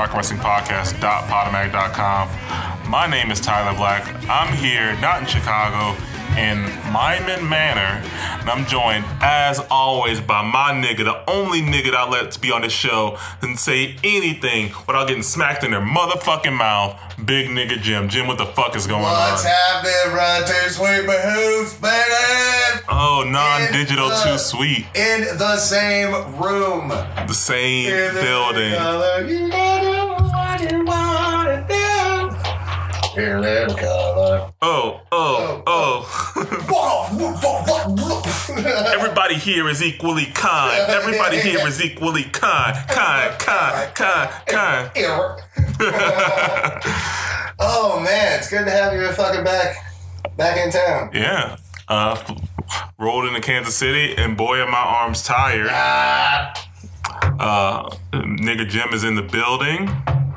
RockWrestlingPodcast.podomatic.com. My name is Tyler Black. I'm here, not in Chicago, in Lyman Manor, and I'm joined, as always, by my nigga, the only nigga that I let be on this show and say anything without getting smacked in their motherfucking mouth. Big nigga Jim. Jim, what the fuck is going on? What's happening, Run Too Sweet Behooves, baby? Oh, non-digital too sweet. In the same room. The same building. You gotta do what you wanna do. Here, little color. Oh. Everybody here is equally kind. Everybody here is equally kind. Kind. Oh, man, it's good to have you fucking back in town. Yeah. Rolled into Kansas City, and boy, are my arms tired. Nigga Jim is in the building.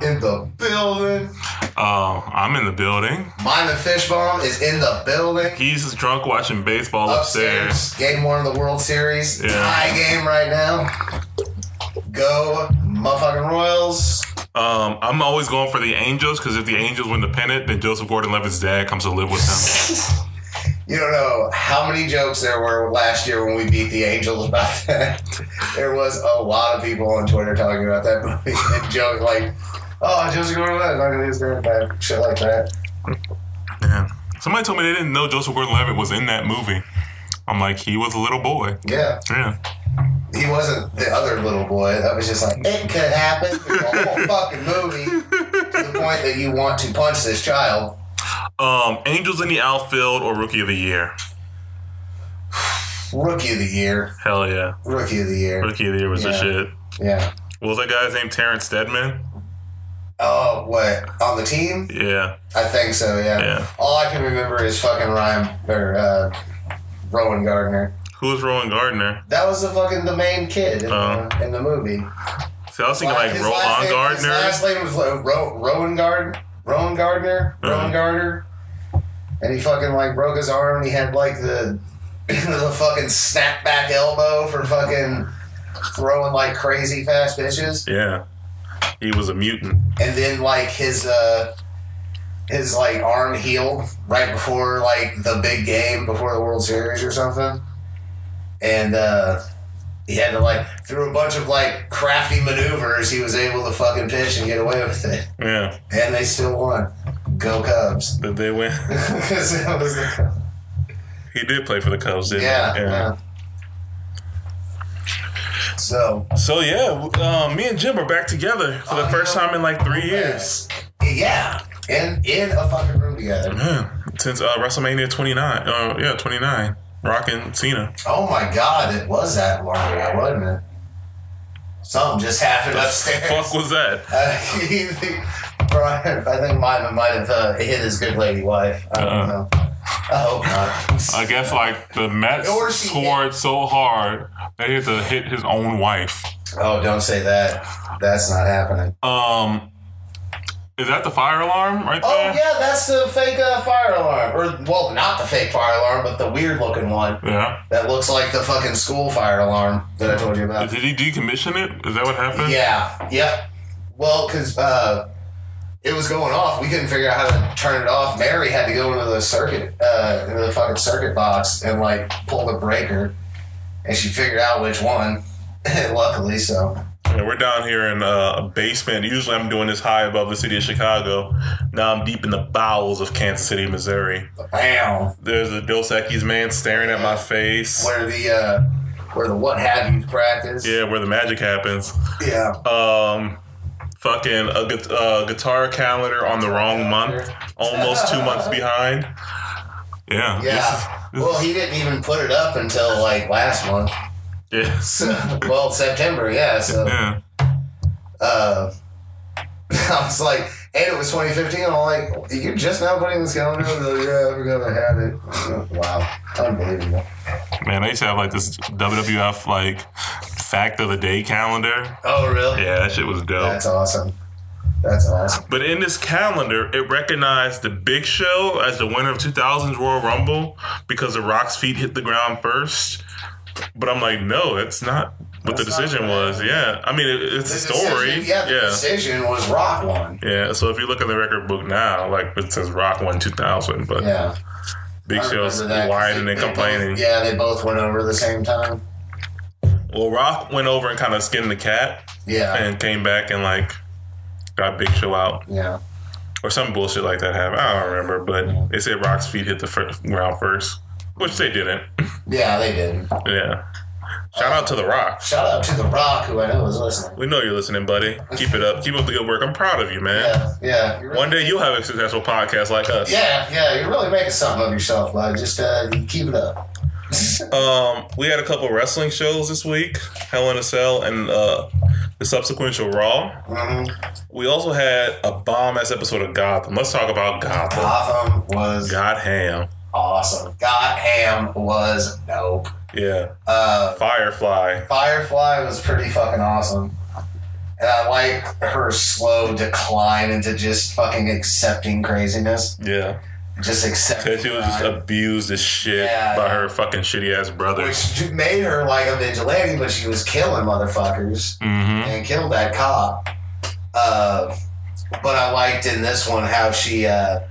I'm in the building. Myman Fishbone is in the building. He's drunk watching baseball upstairs. Game 1 of the World Series. Yeah. Tie game right now. Go motherfucking Royals. I'm always going for the Angels, because if the Angels win the pennant, then Joseph Gordon-Levitt's dad comes to live with them. You don't know how many jokes there were last year when we beat the Angels about that. There was a lot of people on Twitter talking about that movie and joking like, oh, Joseph Gordon-Levitt not gonna be his dad back, shit like that. Yeah. Somebody told me they didn't know Joseph Gordon-Levitt was in that movie. I'm like, he was a little boy. Yeah. He wasn't the other little boy. That was just like, it could happen. The whole fucking movie to the point that you want to punch this child. Angels in the outfield or Rookie of the Year? Rookie of the Year. Hell yeah. Rookie of the Year. Rookie of the Year was the shit. Yeah. What was that guy's name? Terrence Steadman? Oh, what? On the team? Yeah. I think so, yeah. All I can remember is fucking Rowan Gardner. Who was Rowan Gardner? That was the main kid in the movie. See, I was thinking like Rowan Gardner. His last name was Rowan Gardner. And he fucking broke his arm, and he had the fucking snapback elbow for fucking throwing crazy fast pitches. Yeah. He was a mutant. And then his arm healed right before the big game before the World Series or something. And he had to through a bunch of crafty maneuvers, he was able to fucking pitch and get away with it. Yeah. And they still won. Go Cubs. Did they win? Because it was he did play for the Cubs, didn't he? Yeah. So yeah, me and Jim are back together for the first time in 3 years. Yeah. And in a fucking room together. Yeah. Since WrestleMania 29. 29. Rockin' Cena. Oh my God, it was that long ago, wasn't it? Something just happened upstairs. What the fuck was that? Brian, I think Myman might have hit his good lady wife. I don't know. I hope not. I guess the Mets scored so hard that he had to hit his own wife. Oh, don't say that. That's not happening. Is that the fire alarm right there? Oh, yeah, that's the fake fire alarm. Or, well, not the fake fire alarm, but the weird-looking one. Yeah. That looks like the fucking school fire alarm that I told you about. Did he decommission it? Is that what happened? Yeah. Yep. Well, because it was going off. We couldn't figure out how to turn it off. Mary had to go into the circuit, into the fucking circuit box and, pull the breaker. And she figured out which one. Luckily, so... Yeah, we're down here in a basement. Usually I'm doing this high above the city of Chicago. Now I'm deep in the bowels of Kansas City, Missouri. Bam. There's a Dos Equis man staring at my face. Where the what have you practice. Yeah, where the magic happens. Yeah. Fucking a guitar calendar on the wrong month. Almost 2 months behind. Yeah. Yeah. Well, he didn't even put it up until last month. Yeah. September, yeah. So, yeah. I was like, and it was 2015. I'm like, you're just now putting this calendar? Like, yeah, we're gonna have it. Wow, unbelievable. Man, I used to have this WWF fact of the day calendar. Oh, really? Yeah, that shit was dope. That's awesome. That's awesome. But in this calendar, it recognized the Big Show as the winner of 2000's Royal Rumble because The Rock's feet hit the ground first. But I'm like, no, it's not what the decision was. Yeah, I mean, it's a story. The decision was Rock won. Yeah, so if you look at the record book now, like it says Rock won 2000, but Big Show's whining and complaining. They both went over at the same time. Well, Rock went over and kind of skinned the cat. Yeah. And came back and like got Big Show out. Yeah. Or some bullshit like that happened. I don't remember, but they said Rock's feet hit the ground first, which they didn't. Yeah, they didn't. Yeah. Shout out to The Rock. Shout out to The Rock, who I know is listening. We know you're listening, buddy. Keep it up. Keep up the good work. I'm proud of you, man. Yeah. One day you'll have a successful podcast like us. Yeah. You're really making something of yourself, bud. Just keep it up. We had a couple wrestling shows this week, Hell in a Cell and the subsequent show Raw. Mm-hmm. We also had a bomb-ass episode of Gotham. Let's talk about Gotham. Gotham was Gotham. Awesome. Gotham was dope. Yeah. Firefly was pretty fucking awesome. And I like her slow decline into just fucking accepting craziness. Yeah. Just accepting. Because she was just abused as shit by her fucking shitty ass brothers. Which made her like a vigilante, but she was killing motherfuckers and killed that cop. But I liked in this one how she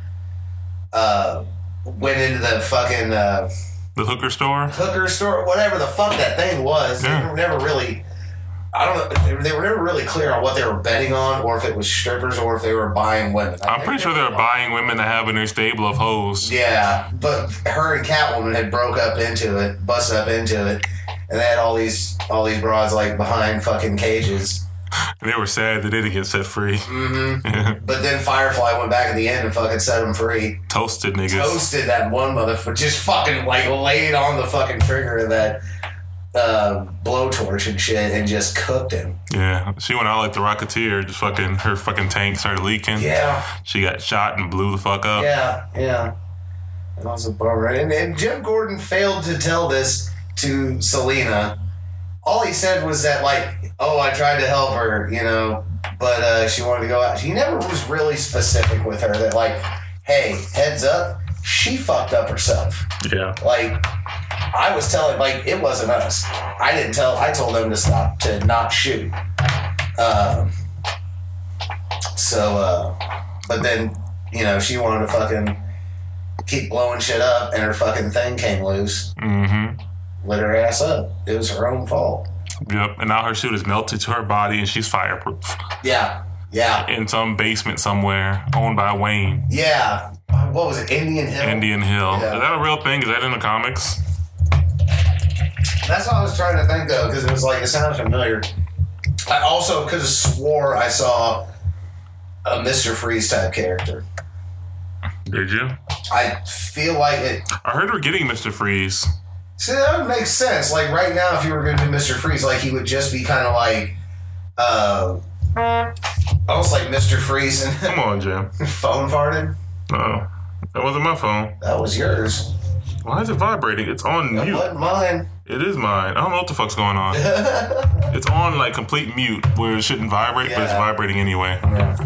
went into the fucking the hooker store, whatever the fuck that thing was. Yeah. They were never really. I don't know. They were never really clear on what they were betting on, or if it was strippers, or if they were buying women. I'm pretty sure they were buying women to have in their stable of hoes. Yeah, but her and Catwoman had busted up into it, and they had all these broads like behind fucking cages. And they were sad that they didn't get set free. Mm-hmm. But then Firefly went back at the end and fucking set them free. Toasted niggas. Toasted that one motherfucker. Just fucking like laid on the fucking trigger of that blowtorch and shit and just cooked him. Yeah. She went out like the Rocketeer. Just fucking, her fucking tank started leaking. Yeah. She got shot and blew the fuck up. Yeah. That was a bummer. And Jim Gordon failed to tell this to Selena. All he said was that, like, I tried to help her, but she wanted to go out. He never was really specific with her that, like, hey, heads up, she fucked up herself. Yeah. Like, I was telling, like, it wasn't us. I told them to stop, to not shoot. But then, she wanted to fucking keep blowing shit up, and her fucking thing came loose. Mm-hmm. Lit her ass up. It was her own fault. Yep, and now her suit is melted to her body and she's fireproof. Yeah. In some basement somewhere owned by Wayne. Yeah. What was it? Indian Hill? Indian Hill. Yeah. Is that a real thing? Is that in the comics? That's what I was trying to think of because it was like, it sounded familiar. I also could have swore I saw a Mr. Freeze type character. Did you? I feel like it. I heard we're getting Mr. Freeze. See, that would make sense. Like, right now, if you were going to do Mr. Freeze, like, he would just be kind of like, almost like Mr. Freeze and Come on, Jim. phone farted. Oh, that wasn't my phone. That was yours. Why is it vibrating? It's on That mute. wasn't mine. It is mine. I don't know what the fuck's going on. It's on, like, complete mute where it shouldn't vibrate, but it's vibrating anyway.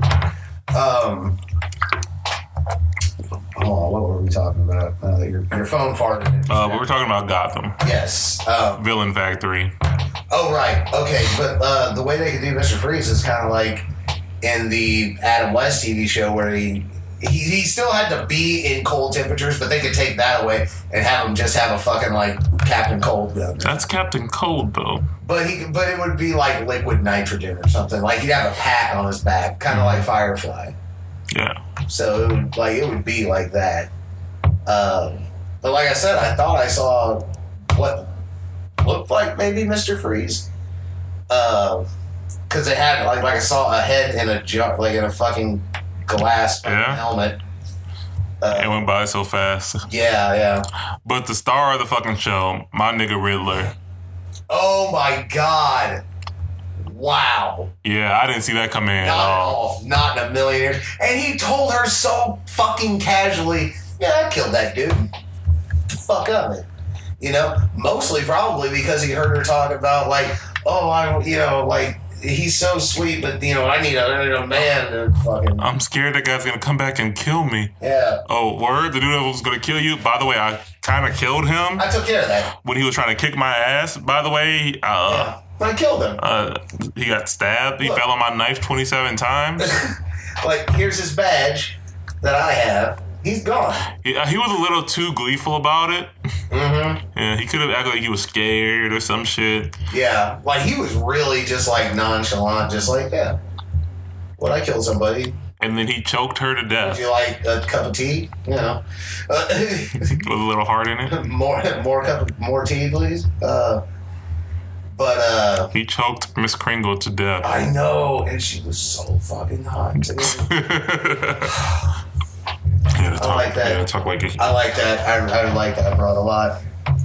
What were we talking about? Your phone farted. We were talking about Gotham. Yes. Villain Factory. Oh, right. Okay, but the way they could do Mr. Freeze is kind of like in the Adam West TV show where he still had to be in cold temperatures, but they could take that away and have him just have a fucking, like, Captain Cold gun. That's Captain Cold, though. But it would be like liquid nitrogen or something. Like, he'd have a pack on his back, kind of like Firefly. Yeah. So it would be like that. But like I said, I thought I saw what looked like maybe Mr. Freeze. Because it had like I saw a head in a jar, like in a fucking glass helmet. It went by so fast. Yeah. But the star of the fucking show, my nigga Riddler. Oh my God. Wow. Yeah, I didn't see that coming in at all. Not in a million years. And he told her so fucking casually, yeah, I killed that dude. The fuck up, man. Mostly probably because he heard her talk about, like, he's so sweet, but, I need a man to fucking... I'm scared that guy's going to come back and kill me. Yeah. Oh, word? The dude that was going to kill you? By the way, I kind of killed him. I took care of that. When he was trying to kick my ass, by the way. I killed him. He got stabbed. He Look. fell on my knife 27 times. Like, here's his badge that I have. He's gone. He was a little too gleeful about it. Mm-hmm. Yeah, he could have acted like he was scared or some shit. Yeah, like he was really just like nonchalant, just like, yeah. Would I kill somebody? And then he choked her to Would death you like a cup of tea? You know, with a little heart in it. more tea, please. But He choked Miss Kringle to death. I know, and she was so fucking hot. Dude. Yeah, talk, I like that. Yeah, talk like it. I like that. I like that broad a lot.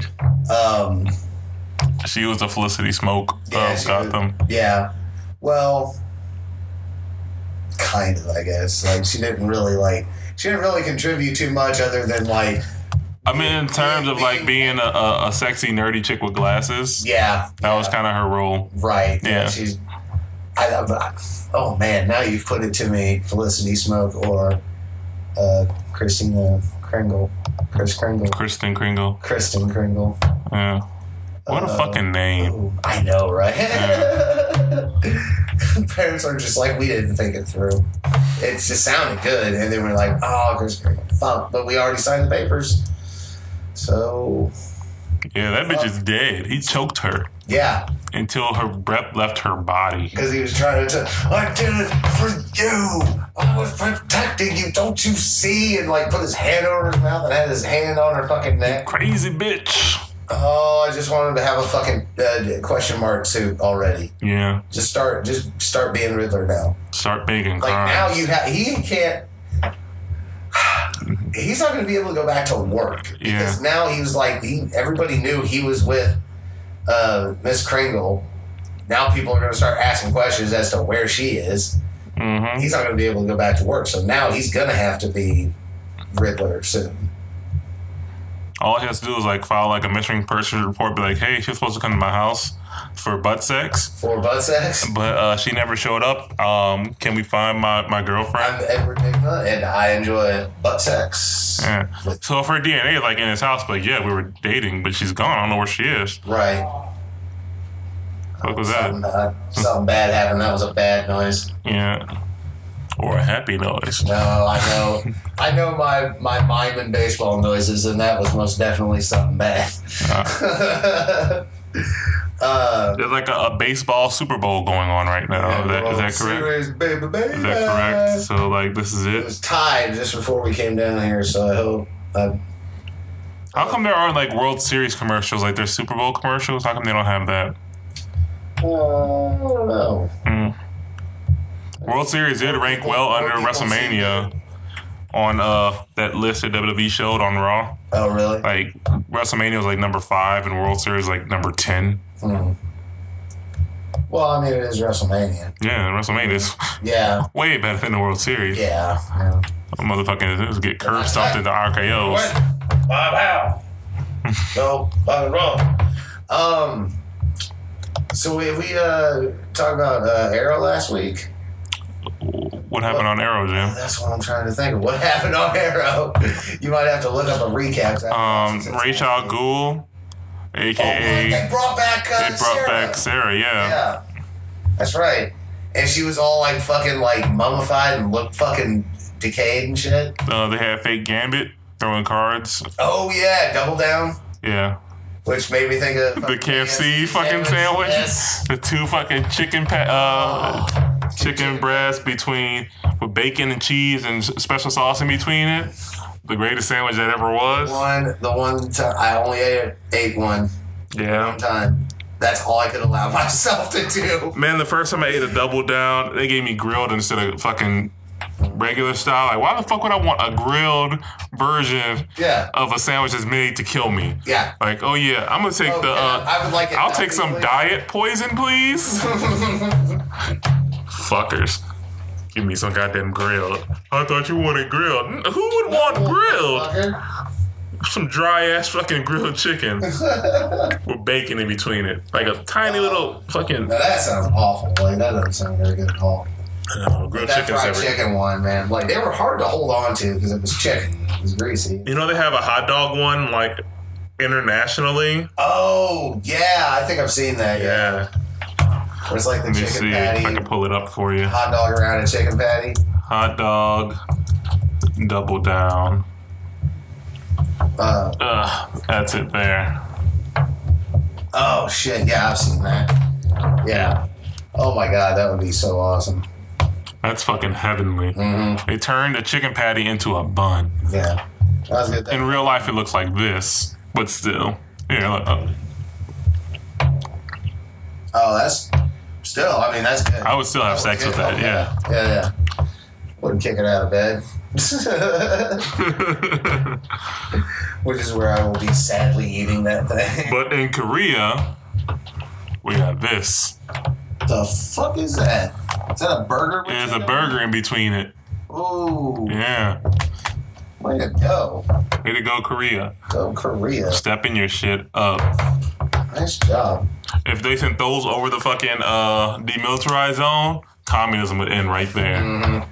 She was the Felicity Smoke Yeah, of she Gotham. Yeah. Well, kind of, I guess. Like she didn't really contribute too much other than like. I mean, in terms of like being a sexy nerdy chick with glasses. Yeah. That was kind of her role. Right. Yeah. She's. Oh man! Now you've put it to me, Felicity Smoke or Christina Kringle. Kristen Kringle. Yeah. What a fucking name. Ooh, I know, right? Yeah. Parents are just like, we didn't think it through. It just sounded good, and then we're like, oh, Kristen Kringle. Fuck, but we already signed the papers. So. Yeah, that bitch is dead. He choked her. Yeah. Until her breath left her body. Because he was trying to, I did it for you. I was protecting you. Don't you see? And like put his hand over his mouth and had his hand on her fucking neck. Crazy bitch. Oh, I just wanted to have a fucking question mark suit already. Yeah. Just start being Riddler now. Start making Like crimes. now he can't. He's not going to be able to go back to work because now he was like everybody knew he was with Miss Kringle. Now people are going to start asking questions as to where she is. Mm-hmm. He's not going to be able to go back to work, so now he's going to have to be Riddler soon. All he has to do is like file like a missing person report, be like, hey, she was supposed to come to my house for butt sex. For butt sex? But she never showed up. Can we find my girlfriend? I'm Edward Nygma, and I enjoy butt sex. Yeah. So if her DNA is like in his house, but yeah, we were dating, but she's gone. I don't know where she is. Right. What was that? Something bad happened. That was a bad noise. Yeah. Or a happy noise. No, I know my mime and baseball noises, and that was most definitely something bad. There's like a baseball Super Bowl going on right now. Is that correct? Series, baby. Is that correct? So like this is It it. was tied just before we came down here, so I hope. How come there aren't like World Series commercials? Like there's Super Bowl commercials. How come they don't have that? I don't know. World Series did rank well under WrestleMania on that list that WWE showed on Raw. Oh, really? Like WrestleMania was like number 5 and World Series like number 10. Well, I mean, it is WrestleMania. Yeah, WrestleMania is way better than the World Series. Yeah. Motherfucking get curb stomped into RKOs. Wow. No, fucking wrong. So we talked about Arrow last week. What happened on Arrow, Jim? That's what I'm trying to think of. What happened on Arrow? You might have to look up a recap. Ra's al Ghul, aka they brought back Sarah. Yeah, that's right. And she was all like fucking like mummified and looked fucking decayed and shit. They had fake Gambit throwing cards. Oh yeah, Double Down. Yeah. Which made me think of the KFC fucking sandwich. Yes. The 2 fucking chicken breasts with bacon and cheese and special sauce in between it. The greatest sandwich that ever was. The one time I only ate one. Yeah. One time. That's all I could allow myself to do. Man, the first time I ate a Double Down, they gave me grilled instead of fucking regular style. Like, why the fuck would I want a grilled version of a sandwich that's made to kill me? Yeah. Like, oh yeah, I'm gonna take I would like it. I'll take some diet poison, please. Fuckers. Give me some goddamn grilled. I thought you wanted grilled. Who would want grilled? Some dry ass fucking grilled chicken with bacon in between it. Like a tiny little fucking. Now that sounds awful. Like, that doesn't sound very good at all. Grilled that fried chicken one, man. Like, they were hard to hold on to because it was chicken. It was greasy. You know they have a hot dog one, like, internationally? Oh, yeah. I think I've seen that, yeah. Where's like the Let me chicken see patty, if I can pull it up for you. hot dog around a chicken patty. Hot dog, double down. That's it there. Oh shit! Yeah, I've seen that. Yeah. Oh my god, that would be so awesome. That's fucking heavenly. Mm-hmm. They turned a chicken patty into a bun. Yeah, that was good. In real life, it looks like this, but still. Here, look. Oh, that's still. I mean, that's good. I would still have sex with that. Yeah. Yeah. Wouldn't kick it out of bed. Which is where I will be sadly eating that thing. But in Korea, we got this. The fuck is that? Is that a burger? There's a burger in between it. Ooh. Yeah. Way to go. Way to go, Korea. Go Korea. Stepping your shit up. Nice job. If they sent those over the fucking demilitarized zone, communism would end right there. Mm-hmm.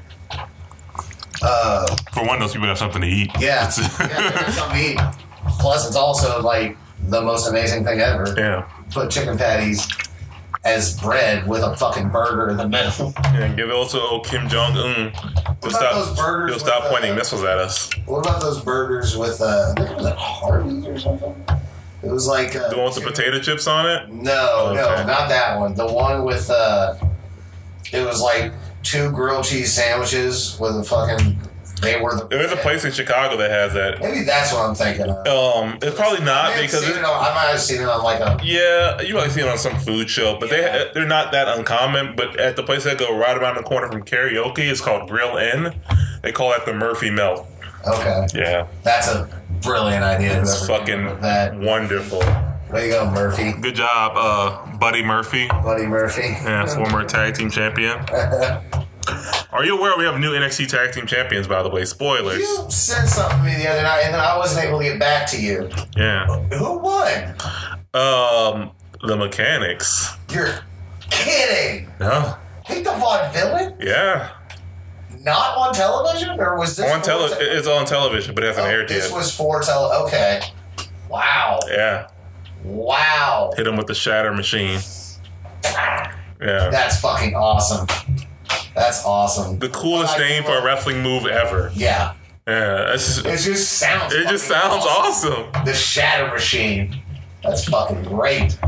For one, those people have something to eat. Yeah. There's something to eat. Plus, it's also like the most amazing thing ever. Yeah. Put chicken patties as bread with a fucking burger in the middle. And give it also old Kim Jong-un. He'll stop pointing missiles at us. What about those burgers with, I think it was at Hardee's or something? It was like... the one with the potato chips on it? No, not that one. The one with, it was like 2 grilled cheese sandwiches with a fucking... There's a place in Chicago that has that. Maybe that's what I'm thinking of. It's probably not because I might have seen it on like a... Yeah, you might see it on some food show, but they're not that uncommon. But at the place that go right around the corner from karaoke, it's called Grill Inn. They call that the Murphy Melt. Okay. Yeah. That's a brilliant idea. It's fucking wonderful. Way to go, Murphy. Good job, Buddy Murphy. Buddy Murphy. Yeah, former tag team champion. Are you aware we have new NXT tag team champions, by the way? Spoilers. You said something to me the other night, and then I wasn't able to get back to you. Yeah. Who won? The Mechanics. You're kidding. No. Beat the Vaudevillain? Yeah. Not on television? Or was this It's on television, but it hasn't aired yet. This was for Okay. Wow. Yeah. Wow. Hit him with the Shatter Machine. Yeah. That's fucking awesome. That's awesome. The coolest name for a wrestling move ever. Yeah. Yeah. It just sounds awesome. The Shatter Machine. That's fucking great.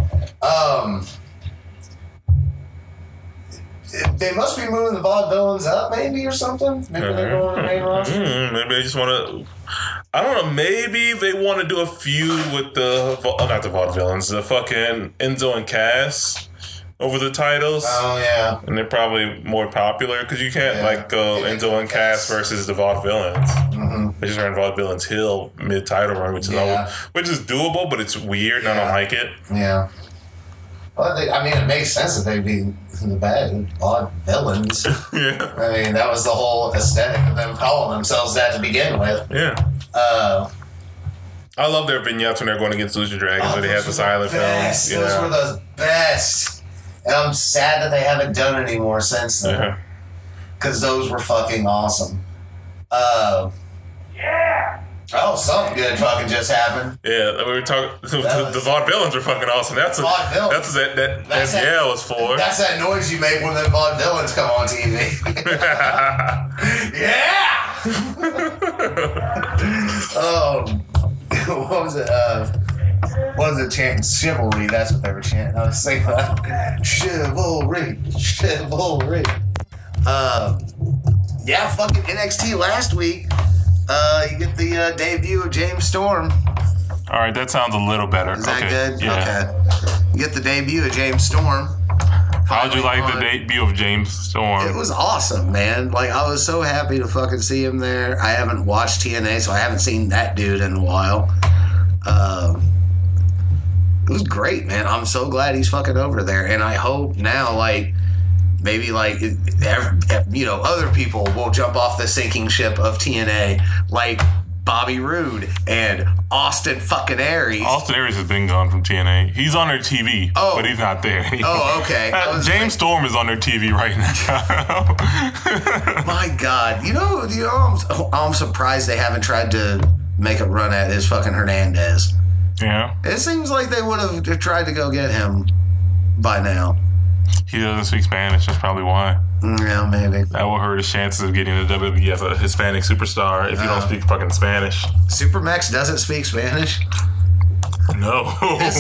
They must be moving the Vaudevillains up, maybe, or something. Maybe they're going to the main roster. Maybe they just want to. I don't know. Maybe they want to do a feud with not the Vaudevillains, the fucking Enzo and Cass over the titles. Oh yeah, and they're probably more popular because you can't go Enzo and Cass versus the Vaudevillains. Mm-hmm. They just ran Vaudevillains Hill mid-title run, which is doable, but it's weird. And I don't like it. Yeah. Well, it makes sense that they'd be the bad Vaudevillains. Yeah. I mean, that was the whole aesthetic of them calling themselves that to begin with. Yeah. I love their vignettes when they're going against Lucha Dragons, where they have the silent films. Those were the best. And I'm sad that they haven't done any more since then. Because those were fucking awesome. Yeah. Oh, something good fucking just happened. Yeah, we were talking. The Vaudevillains are fucking awesome. That's what that FGL is for. That's that noise you make when the Vaudevillains come on TV. Yeah. What was it? What was it chanting? Chivalry. That's what they were chanting. I was thinking that. Chivalry. Yeah, fucking NXT last week. You get the debut of James Storm. All right, that sounds a little better. Is that good? Yeah. Okay. You get the debut of James Storm. How'd you like the debut of James Storm? It was awesome, man. Like, I was so happy to fucking see him there. I haven't watched TNA, so I haven't seen that dude in a while. It was great, man. I'm so glad he's fucking over there, and I hope now, maybe other people will jump off the sinking ship of TNA, like Bobby Roode and Austin fucking Aries. Austin Aries has been gone from TNA. He's on their TV, but he's not there. Okay. James Storm is on their TV right now. My God. I'm surprised they haven't tried to make a run at his fucking Hernandez. Yeah. It seems like they would have tried to go get him by now. He doesn't speak Spanish. That's probably why. Yeah, maybe. That will hurt his chances of getting the WWF a Hispanic superstar if you don't speak fucking Spanish. Supermax doesn't speak Spanish? No.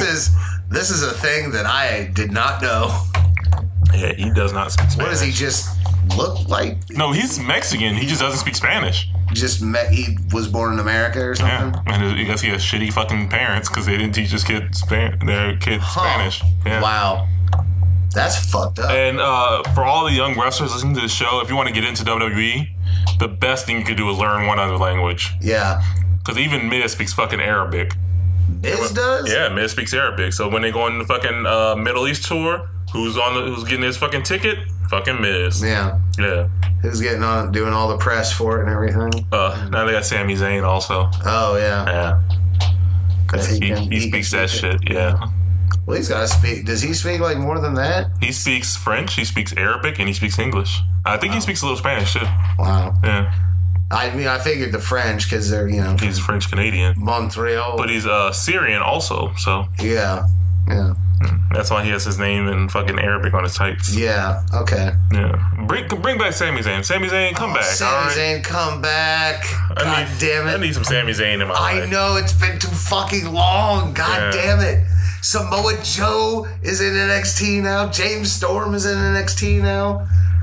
This is a thing that I did not know. Yeah, he does not speak Spanish. What does he just look like? No, he's Mexican. He just doesn't speak Spanish. He was born in America or something? Yeah, and I guess he has shitty fucking parents because they didn't teach his kid their kids Spanish. Yeah. Wow. That's fucked up. And for all the young wrestlers listening to the show, if you want to get into WWE, the best thing you could do is learn one other language. Yeah. Because even Miz speaks fucking Arabic. Miz does? Yeah, Miz speaks Arabic. So when they go on the fucking Middle East tour, who's getting his fucking ticket? Fucking Miz. Yeah. Yeah. Who's getting on, doing all the press for it and everything? Now they got Sami Zayn also. Oh, yeah. Yeah. Because he speaks that shit, yeah. Well, he's got to speak. Does he speak like more than that? He speaks French, he speaks Arabic, and he speaks English. I think he speaks a little Spanish too. Wow. Yeah. I mean, I figured the French because they're, He's French Canadian. Montreal. But he's Syrian also, so. Yeah. Yeah. That's why he has his name in fucking Arabic on his tights. Yeah. Okay. Yeah. Bring back Sami Zayn. Sami Zayn, come back. Sami Zayn, come back. God damn it. I need some Sami Zayn in my life. I know, it's been too fucking long. God damn it. Samoa Joe is in NXT now. James Storm is in NXT now.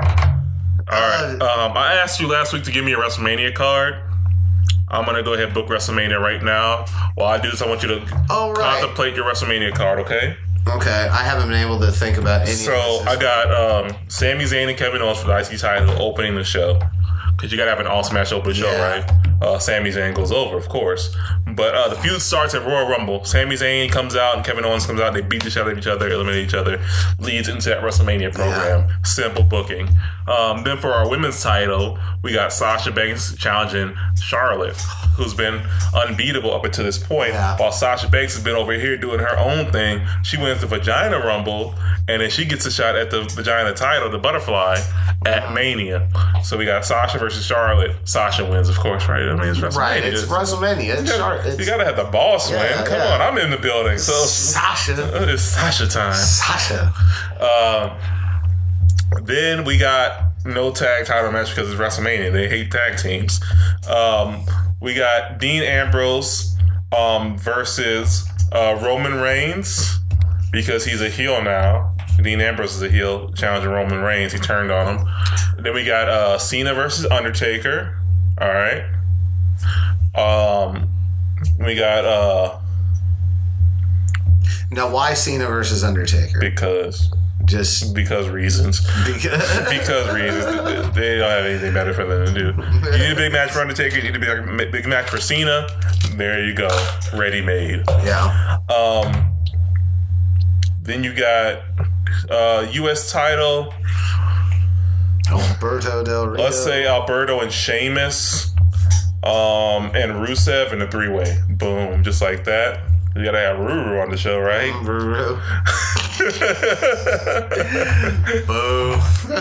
Alright. I asked you last week to give me a WrestleMania card. I'm going to go ahead and book WrestleMania right now. While I do this, I want you to contemplate your WrestleMania card, okay? Okay. I haven't been able to think about any So, I got Sami Zayn and Kevin Owens for the IC title opening the show. Because you got to have an all-smash open show, right? Sami Zayn goes over, of course. But the feud starts at Royal Rumble. Sami Zayn comes out and Kevin Owens comes out. They beat the shit out of each other, eliminate each other. Leads into that WrestleMania program. Yeah. Simple booking. Then for our women's title, we got Sasha Banks challenging Charlotte, who's been unbeatable up until this point. Yeah. While Sasha Banks has been over here doing her own thing. She wins the Vagina Rumble, and then she gets a shot at the Vagina title, the Butterfly, at Mania. So we got Sasha versus Charlotte. Sasha wins, of course, right? I mean, it's WrestleMania. Right, it's WrestleMania. You gotta have the boss win. Come on, I'm in the building. So Sasha. It's Sasha time. Sasha. Then we got no tag title match because it's WrestleMania. They hate tag teams. We got Dean Ambrose versus Roman Reigns because he's a heel now. Dean Ambrose is a heel challenging Roman Reigns. He turned on him. Then we got Cena versus Undertaker. All right. We got now why Cena versus Undertaker? Because reasons. Because reasons. They don't have anything better for them to do. You need a big match for Undertaker. You need a big match for Cena. There you go. Ready made. Yeah. Then you got U.S. title. Alberto Del Rio. Let's say Alberto and Sheamus. And Rusev in a 3-way. Boom. Just like that. You gotta have Ruru on the show, right? Ruru. Boo.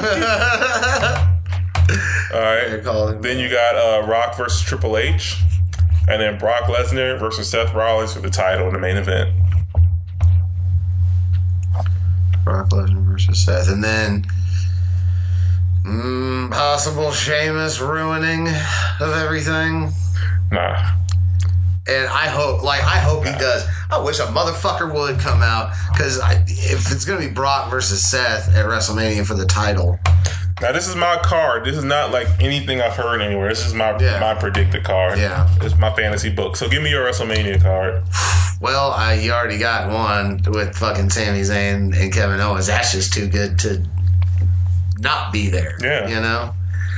Alright. Then you got Rock versus Triple H. And then Brock Lesnar versus Seth Rollins for the title in the main event. Brock Lesnar versus Seth. And then possible Sheamus ruining of everything. Nah. And I hope he does. I wish a motherfucker would come out because if it's gonna be Brock versus Seth at WrestleMania for the title. Now this is my card. This is not like anything I've heard anywhere. This is my predicted card. Yeah, it's my fantasy book. So give me your WrestleMania card. Well, you already got one with fucking Sami Zayn and Kevin Owens. That's just too good to not be there. Yeah, you know.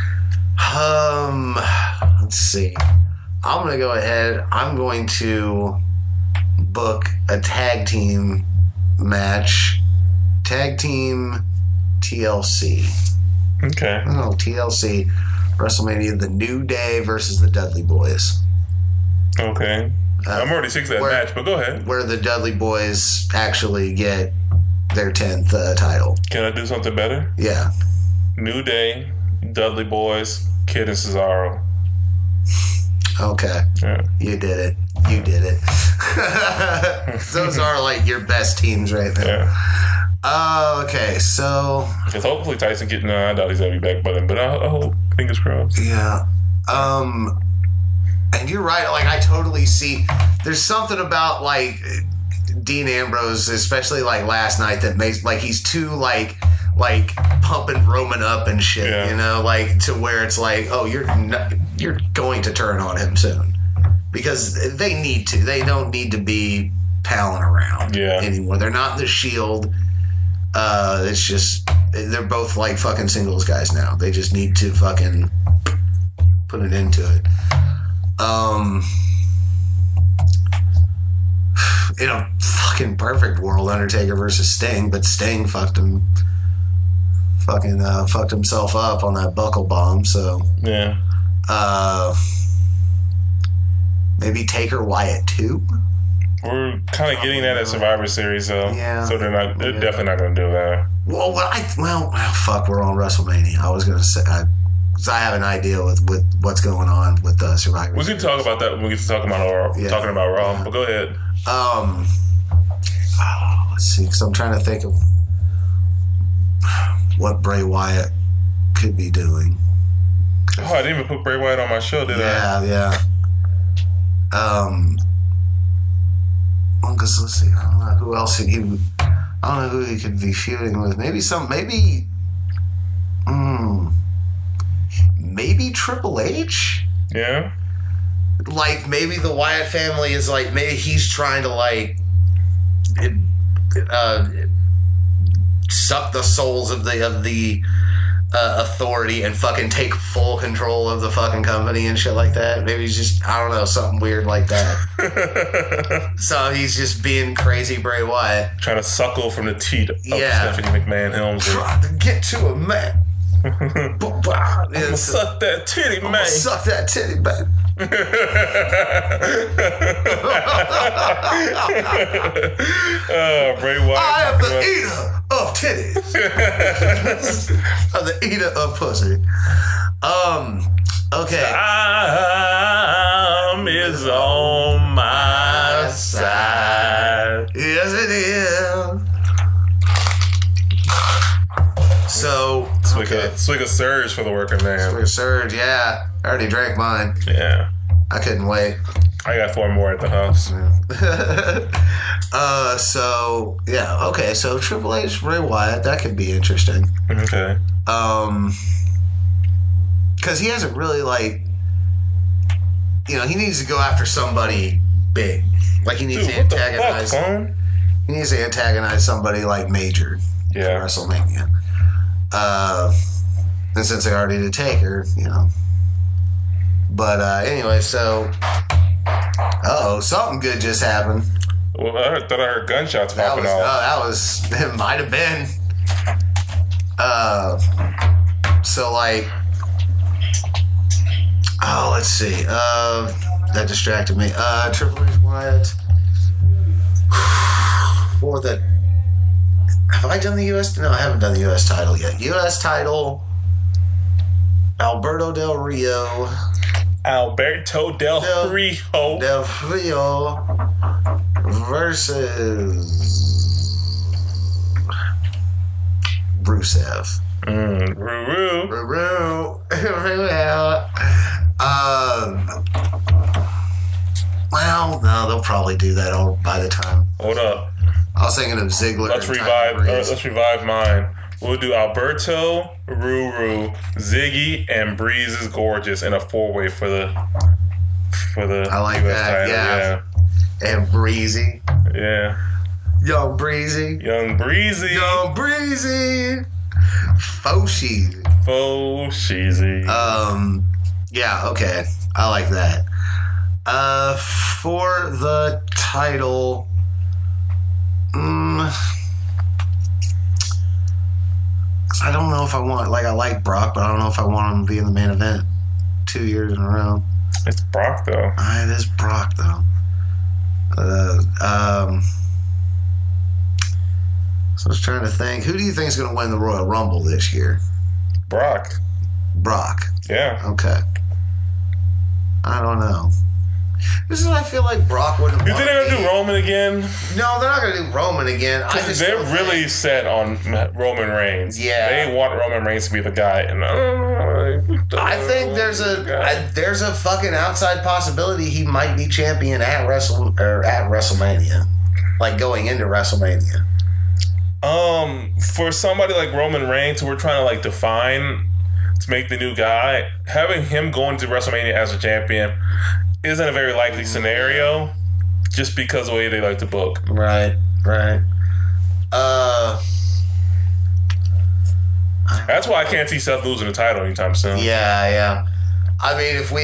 Let's see. I'm going to go ahead. I'm going to book a tag team match. Tag team TLC. Okay. Oh, TLC. WrestleMania, The New Day versus the Dudley Boys. Okay. I'm already sick of that match, but go ahead. Where the Dudley Boys actually get their 10th title. Can I do something better? Yeah. New Day, Dudley Boys, Kid and Cesaro. Okay. Yeah. You did it. You did it. Those are like your best teams right there. Okay, so Because hopefully Tyson getting. I doubt he's gonna be back by then, but I hope. Fingers crossed. yeah. And you're right. Like, I totally see. There's something about like Dean Ambrose, especially like last night, that makes like he's too like pumping Roman up and shit. Yeah. You know, like to where it's like, oh, you're going to turn on him soon because they need to. They don't need to be palling around anymore. They're not the Shield. It's just they're both like fucking singles guys now. They just need to fucking put an end to it. In a fucking perfect world, Undertaker versus Sting, but Sting fucked himself up on that buckle bomb. So yeah, maybe Taker Wyatt too. We're kind of getting that at Survivor Series, though. Yeah. So they're definitely not going to do that. Well, fuck, we're on WrestleMania. I was going to say, because I have an idea with what's going on with Survivor We Series. can talk about that when we get to talking about Raw. But go ahead. Let's see, because I'm trying to think of what Bray Wyatt could be doing. Oh, I didn't even put Bray Wyatt on my show, did I? Yeah. Because let's see, I don't know who else I don't know who he could be feuding with. Maybe Triple H. Yeah. Like maybe the Wyatt family is like maybe he's trying to like suck the souls of the authority and fucking take full control of the fucking company and shit like that. Maybe he's just, I don't know, something weird like that. So he's just being crazy Bray Wyatt. Trying to suckle from the teat of Stephanie McMahon Helmsley. Trying to get to a man. I'm gonna suck that titty, man. Suck that titty, man. Bray Wyatt. I am the eater of titties. I'm the eater of pussy. Okay. Time is on my side. Yes, it is. So, Swig a surge for the working man. Swig a surge, yeah. I already drank mine. Yeah. I couldn't wait. I got 4 more at the house. So, yeah. Okay, so Triple H, Bray Wyatt, that could be interesting. Okay. Because he hasn't really, like, he needs to go after somebody big. Like, he needs to antagonize. He needs to antagonize somebody like Major. Yeah. For WrestleMania. And since they already did Taker, But anyway, so something good just happened. Well, I thought I heard gunshots popping off. It might have been. So like, let's see. That distracted me. Triple H Wyatt for the. Have I done the U.S.? No, I haven't done the U.S. title yet. U.S. title. Alberto Del Rio. Del Rio. Del Rio versus Rusev. Ruru. Well, no, they'll probably do that all by the time. Hold up. I was thinking of Ziggler. Let's revive mine. We'll do Alberto, Ruru, Ziggy, and Breeze is Gorgeous in a 4-way for the I like US that, title. yeah. And Breezy. Yeah. Young Breezy. Faux cheesy. Yeah, okay. I like that. For the title, I don't know if I want, I like Brock, but I don't know if I want him to be in the main event 2 years in a row. It's Brock, though. It is Brock, though. So I was trying to think. Who do you think is going to win the Royal Rumble this year? Brock. Brock. Yeah. Okay. I don't know. This is what I feel like Brock wouldn't. You think they're gonna do Roman again? No, they're not gonna do Roman again. They're really set on Roman Reigns. Yeah, they want Roman Reigns to be the guy. And I think there's a fucking outside possibility he might be champion at WrestleMania, like going into WrestleMania. For somebody like Roman Reigns, who we're trying to like define to make the new guy, having him going to WrestleMania as a champion isn't a very likely scenario, just because of the way they like to book. Right. That's why I can't see Seth losing the title anytime soon. Yeah. I mean, if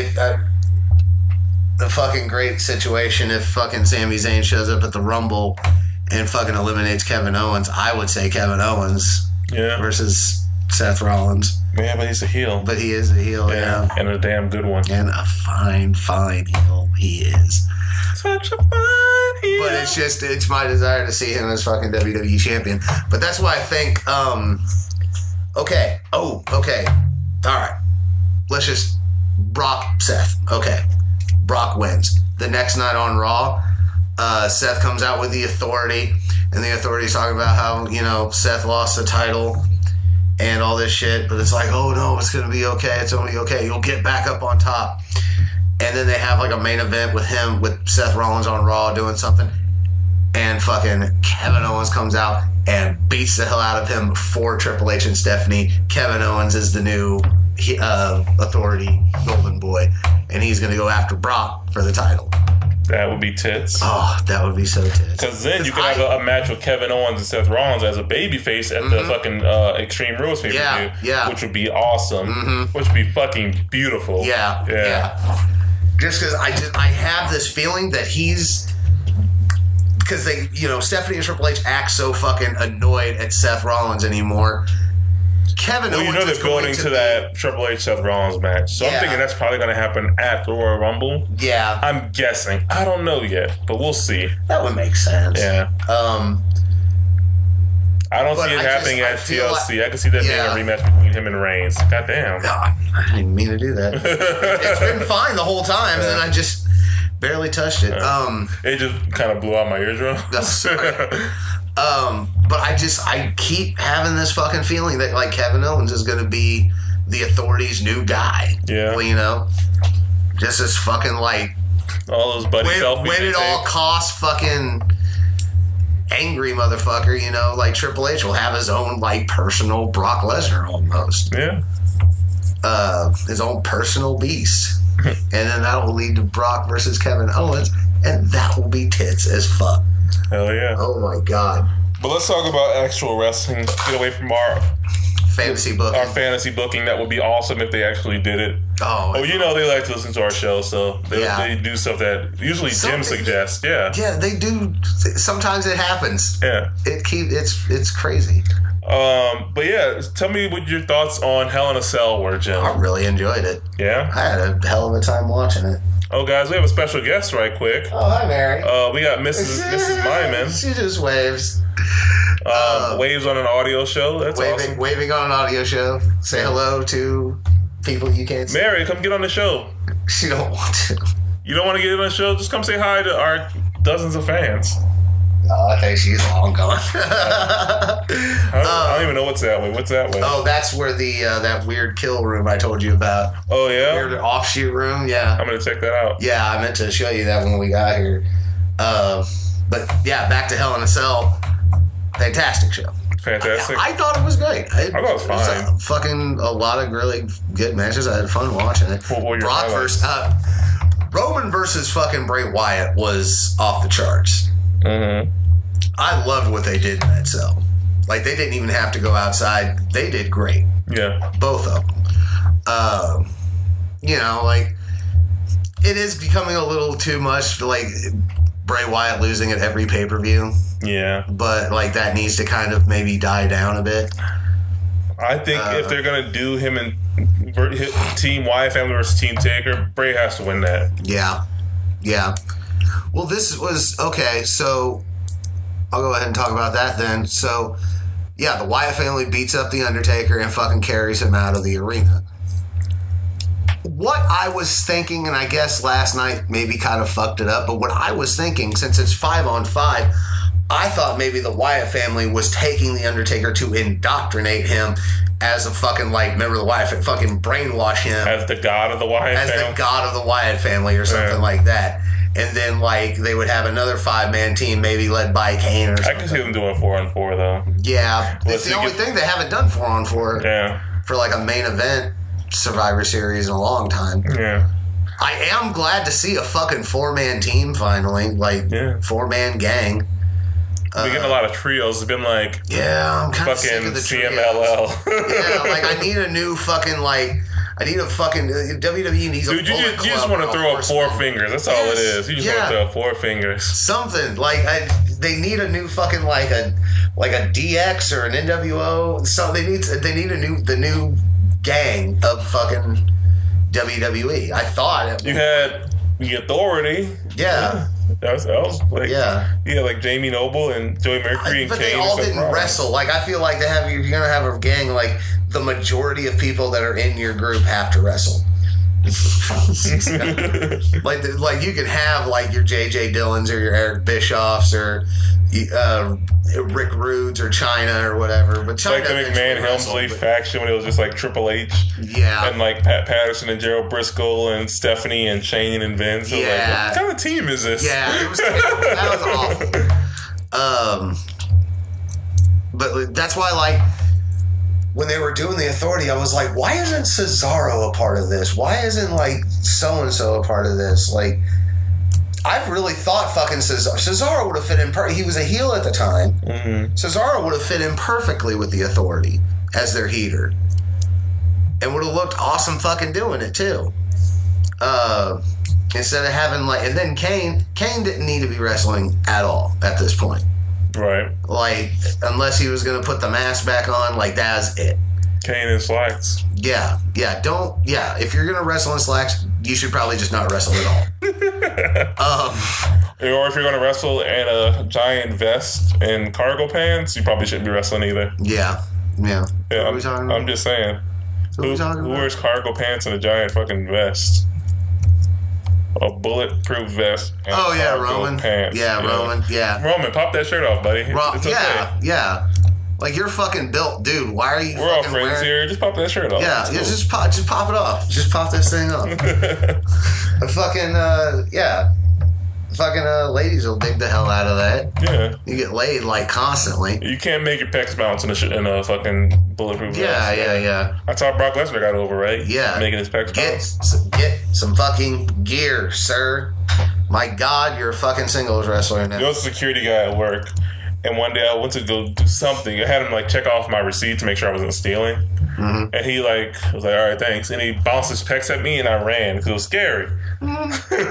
the fucking great situation, if fucking Sami Zayn shows up at the Rumble and fucking eliminates Kevin Owens, I would say Kevin Owens versus Seth Rollins. Yeah, but he's a heel. But he is a heel, yeah. And a damn good one. And a fine heel he is. Such a fine heel. But it's my desire to see him as fucking WWE champion. But that's why I think, okay. All right. Let's just Brock, Seth. Okay. Brock wins. The next night on Raw, Seth comes out with the Authority, and the Authority's talking about how, Seth lost the title and all this shit, but it's like, oh no, it's gonna be okay, it's gonna be okay, you'll get back up on top. And then they have like a main event with Seth Rollins on Raw doing something, and fucking Kevin Owens comes out and beats the hell out of him for Triple H and Stephanie. Kevin Owens is the new Authority golden boy, and he's gonna go after Brock for the title. That would be tits. Oh, that would be so tits. Because then you could have a match with Kevin Owens and Seth Rollins as a babyface at the fucking Extreme Rules pay-per-view. Yeah. Which would be awesome. Which would be fucking beautiful. Yeah. Just because I have this feeling that he's... Because they, Stephanie and Triple H act so fucking annoyed at Seth Rollins anymore. Kevin Owens they're building to that Triple H Seth Rollins match. So I'm thinking that's probably going to happen at the Royal Rumble. Yeah. I'm guessing. I don't know yet, but we'll see. That would make sense. Yeah. I don't see it happening at TLC. I can see that being a rematch between him and Reigns. Goddamn. God, I didn't mean to do that. It's been fine the whole time, and then I just barely touched it. It just kind of blew out my eardrum. Sorry. But I keep having this fucking feeling that like Kevin Owens is going to be the Authority's new guy. Yeah. Well, just this fucking like all those buddy selfies. When it all costs fucking angry motherfucker, like Triple H will have his own like personal Brock Lesnar almost. Yeah. His own personal beast. And then that will lead to Brock versus Kevin Owens, and that will be tits as fuck. Hell yeah. Oh my God. But let's talk about actual wrestling. Get away from our fantasy booking. Our fantasy booking. That would be awesome if they actually did it. Oh, they like to listen to our show, so they do stuff that usually Jim suggests. Yeah. Yeah, they do. Sometimes it happens. Yeah. It's crazy. But yeah, tell me what your thoughts on Hell in a Cell were, Jim. I really enjoyed it. Yeah? I had a hell of a time watching it. Oh, guys, we have a special guest right quick. Oh, hi, Mary. We got Mrs. Myman. She just waves. Waves on an audio show. That's awesome. Waving on an audio show. Say hello to people you can't see. Mary, come get on the show. She don't want to. You don't want to get on the show? Just come say hi to our dozens of fans. Oh, I think she's long gone. I don't even know what's that way. What's that way? Oh, that's where the that weird kill room I told you about. Oh, yeah? Weird offshoot room, yeah. I'm going to check that out. Yeah, I meant to show you that when we got here. But, yeah, back to Hell in a Cell. Fantastic show. Fantastic. I thought it was great. I thought it was fine. Fucking a lot of really good matches. I had fun watching it. Brock versus... Roman versus fucking Bray Wyatt was off the charts. Mm-hmm. I loved what they did in that cell. Like, they didn't even have to go outside. They did great. Yeah. Both of them. It is becoming a little too much, like, Bray Wyatt losing at every pay-per-view. Yeah. But, like, that needs to kind of maybe die down a bit. I think if they're going to do him and Team Wyatt family versus Team Taker, Bray has to win that. Yeah. Well, this was... Okay, so... I'll go ahead and talk about that then. So, yeah, the Wyatt family beats up The Undertaker and fucking carries him out of the arena. what I was thinking, and I guess last night maybe kind of fucked it up, but what I was thinking, since it's 5-on-5, I thought maybe the Wyatt family was taking The Undertaker to indoctrinate him as a fucking, like, remember the Wyatt family, fucking brainwash him. As the god of the Wyatt family? As the god of the Wyatt family or something like that. And then, like, they would have another 5-man team maybe led by Kane or something. I can see them doing 4-on-4, though. Yeah. It's the only thing they haven't done 4-on-4 for, like, a main event Survivor Series in a long time. Yeah. I am glad to see a fucking 4-man team finally. Like, 4-man gang. We get a lot of trios. It's been like, I'm kind of sick fucking of the CMLL. Like I need a new fucking WWE needs dude, you just want to throw up 4 fingers. That's all it is. You just want to throw up 4 fingers. Something like they need a new fucking like a DX or an NWO. So they need the new gang of fucking WWE. I thought you had the Authority. Yeah. That was like like Jamie Noble and Joey Mercury and but Kane. They all didn't wrestle. Like I feel like you're gonna have a gang. Like the majority of people that are in your group have to wrestle. like you can have like your J.J. Dillons or your Eric Bischoffs or Rick Rudes or China or whatever. But China, like the McMahon Helmsley faction when it was just like Triple H, and like Pat Patterson and Gerald Briscoe and Stephanie and Shane and Vince. So like, what kind of team is this? Yeah, it was terrible. That was awful. But that's why, like, when they were doing the Authority, I was like, why isn't Cesaro a part of this? Why isn't, like, so-and-so a part of this? Like, I've really thought fucking Cesaro would have fit in he was a heel at the time. Mm-hmm. Cesaro would have fit in perfectly with the Authority as their heater. And would have looked awesome fucking doing it, too. Instead of having, like... And then Kane didn't need to be wrestling at all at this point. Right. Like, unless he was going to put the mask back on, like, that's it. Kane in slacks. Yeah. If you're going to wrestle in slacks, you should probably just not wrestle at all. Or if you're going to wrestle in a giant vest and cargo pants, you probably shouldn't be wrestling either. Yeah. What are we talking about? I'm just saying. Who wears cargo pants and a giant fucking vest? A bulletproof vest and Roman. Pants. Roman. Yeah. Roman, pop that shirt off, buddy. It's okay. Yeah. Like, you're fucking built, dude. Why are you We're all friends here. Just pop that shirt off. Yeah, just pop it off. Just pop this thing off. Fucking ladies will dig the hell out of that. Yeah. You get laid, like, constantly. You can't make your pecs bounce in a fucking bulletproof vest. Yeah. That's how Brock Lesnar got over, right? Yeah. Making his pecs bounce. Get some fucking gear, sir. My God, you're a fucking singles wrestler now. There was a security guy at work, and one day I went to go do something. I had him, like, check off my receipt to make sure I wasn't stealing. Mm-hmm. And he, like, was like, all right, thanks. And he bounced his pecs at me, and I ran because it was scary. I'm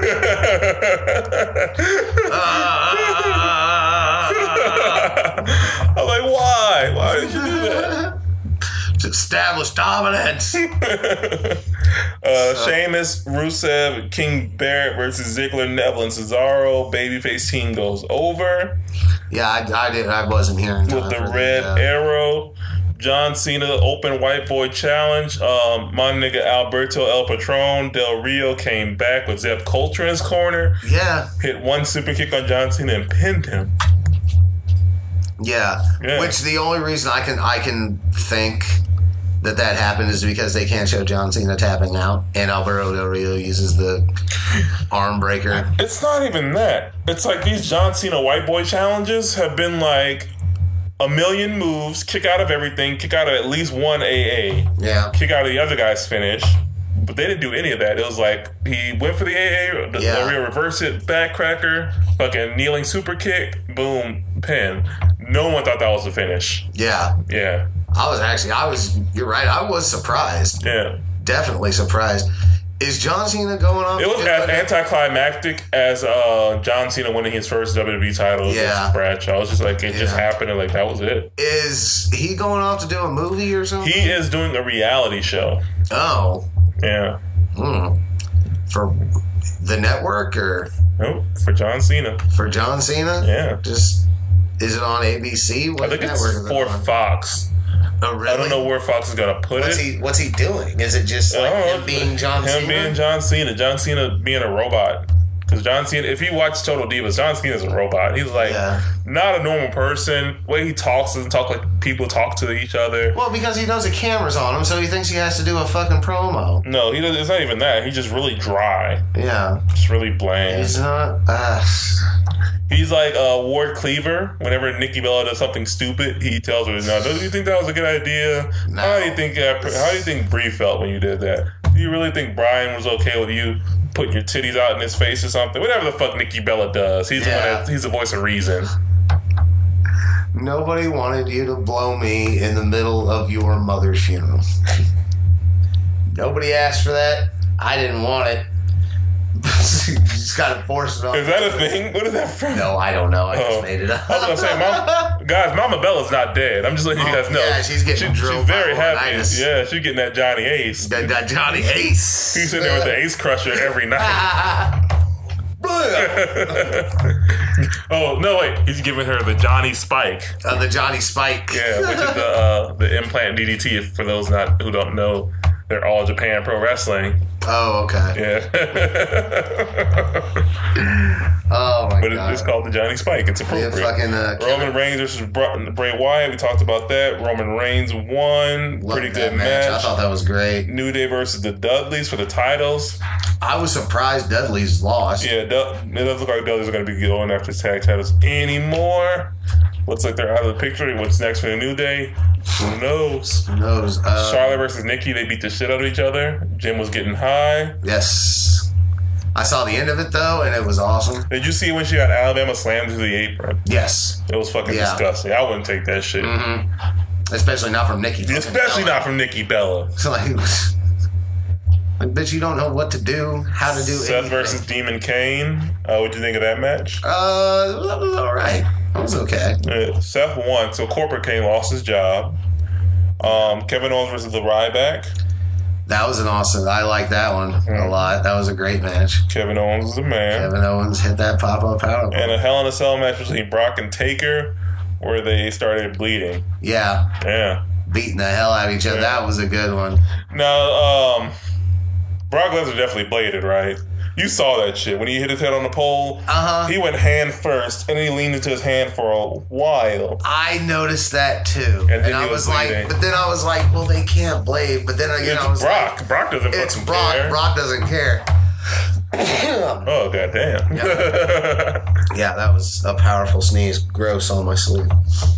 like, why? Why did you do that? To establish dominance. Sheamus, Rusev, King Barrett versus Ziggler, Neville, and Cesaro. Babyface team goes over. Yeah, I wasn't here in time with the red arrow. John Cena Open White Boy Challenge. My nigga Alberto El Patron Del Rio came back with Zeb Coulter in his corner. Yeah. Hit one super kick on John Cena and pinned him. Yeah. Which the only reason I can think that happened is because they can't show John Cena tapping out, and Alberto Del Rio uses the arm breaker. It's not even that. It's like these John Cena White Boy challenges have been like a million moves, kick out of everything, kick out of at least one AA. Yeah. Kick out of the other guy's finish. But they didn't do any of that. It was like he went for the AA, Del Rio reverse it, backcracker, fucking kneeling super kick, boom, pin. No one thought that was the finish. Yeah. Yeah. You're right. I was surprised. Yeah. Definitely surprised. Is John Cena going on? It was as anticlimactic as John Cena winning his first WWE title against Bradshaw. I was just like, it just happened and like that was it. Is he going off to do a movie or something? He is doing a reality show. Oh. Yeah. For the network or? Nope. For John Cena. For John Cena? Yeah. Is it on ABC? I think it's for Fox. Oh, really? I don't know where Fox is gonna put it. What's he doing? Is it just like him being John Cena? Him being John Cena. John Cena being a robot. Because John Cena, if you watch Total Divas, John Cena's a robot. He's like not a normal person. The way he talks doesn't talk like people talk to each other. Well, because he knows the camera's on him, so he thinks he has to do a fucking promo. No, he doesn't. It's not even that. He's just really dry. Yeah. Just really bland. He's not... He's like Ward Cleaver. Whenever Nikki Bella does something stupid, he tells her, "No, do you think that was a good idea? No. How do you think Brie felt when you did that? Do you really think Brian was okay with you putting your titties out in his face or something? Whatever the fuck Nikki Bella does, he's he's the voice of reason." Nobody wanted you to blow me in the middle of your mother's funeral. Nobody asked for that. I didn't want it. You just gotta force it on. Is that a thing? What is that from? No, I don't know. I just made it up. I was gonna say, Mama Bella's not dead. I'm just letting you guys know. Yeah, she's getting drilled. She's very happy. Yeah, she's getting that Johnny Ace. That Johnny Ace. He's sitting there with the Ace Crusher every night. Oh no! Wait, he's giving her the Johnny Spike. The Johnny Spike. Yeah, which is the implant DDT. For those who don't know, they're All Japan Pro Wrestling. Oh, okay. Yeah. Oh my god! But it's called the Johnny Spike. It's appropriate. Roman Reigns versus Bray Wyatt. We talked about that. Roman Reigns won. Pretty good match. I thought that was great. New Day versus the Dudleys for the titles. I was surprised Dudley's lost. Yeah, it doesn't look like Dudley's are going to be going after tag titles anymore. Looks like they're out of the picture. What's next for the New Day? Who knows? Who knows? Charlotte versus Nikki. They beat the shit out of each other. Jim was getting high. Yes. I saw the end of it, though, and it was awesome. Did you see when she got Alabama slammed to the apron? Yes. It was fucking disgusting. I wouldn't take that shit. Mm-hmm. Especially not from Nikki. Especially not from Nikki Bella. So like, bitch, you don't know what to do, how to do Seth anything. versus Demon Kane. What'd you think of that match? All right. It was okay. Seth won, so Corporate Kane lost his job. Kevin Owens versus the Ryback. That was an awesome. I like that one a lot. That was a great match. Kevin Owens is the man. Kevin Owens hit that pop-up powerbomb. And a Hell in a Cell match between Brock and Taker, where they started bleeding. Yeah. Beating the hell out of each other. Yeah. That was a good one. Now, Brock Lesnar definitely bladed, right? You saw that shit. When he hit his head on the pole, he went hand first, and then he leaned into his hand for a while. I noticed that, too. And I was like, but then I was like, well, they can't blade. But then again, I was Brock. like... Brock doesn't it's fucking Brock. care. Brock doesn't care. Oh, goddamn. Yeah, that was a powerful sneeze. Gross on my sleeve.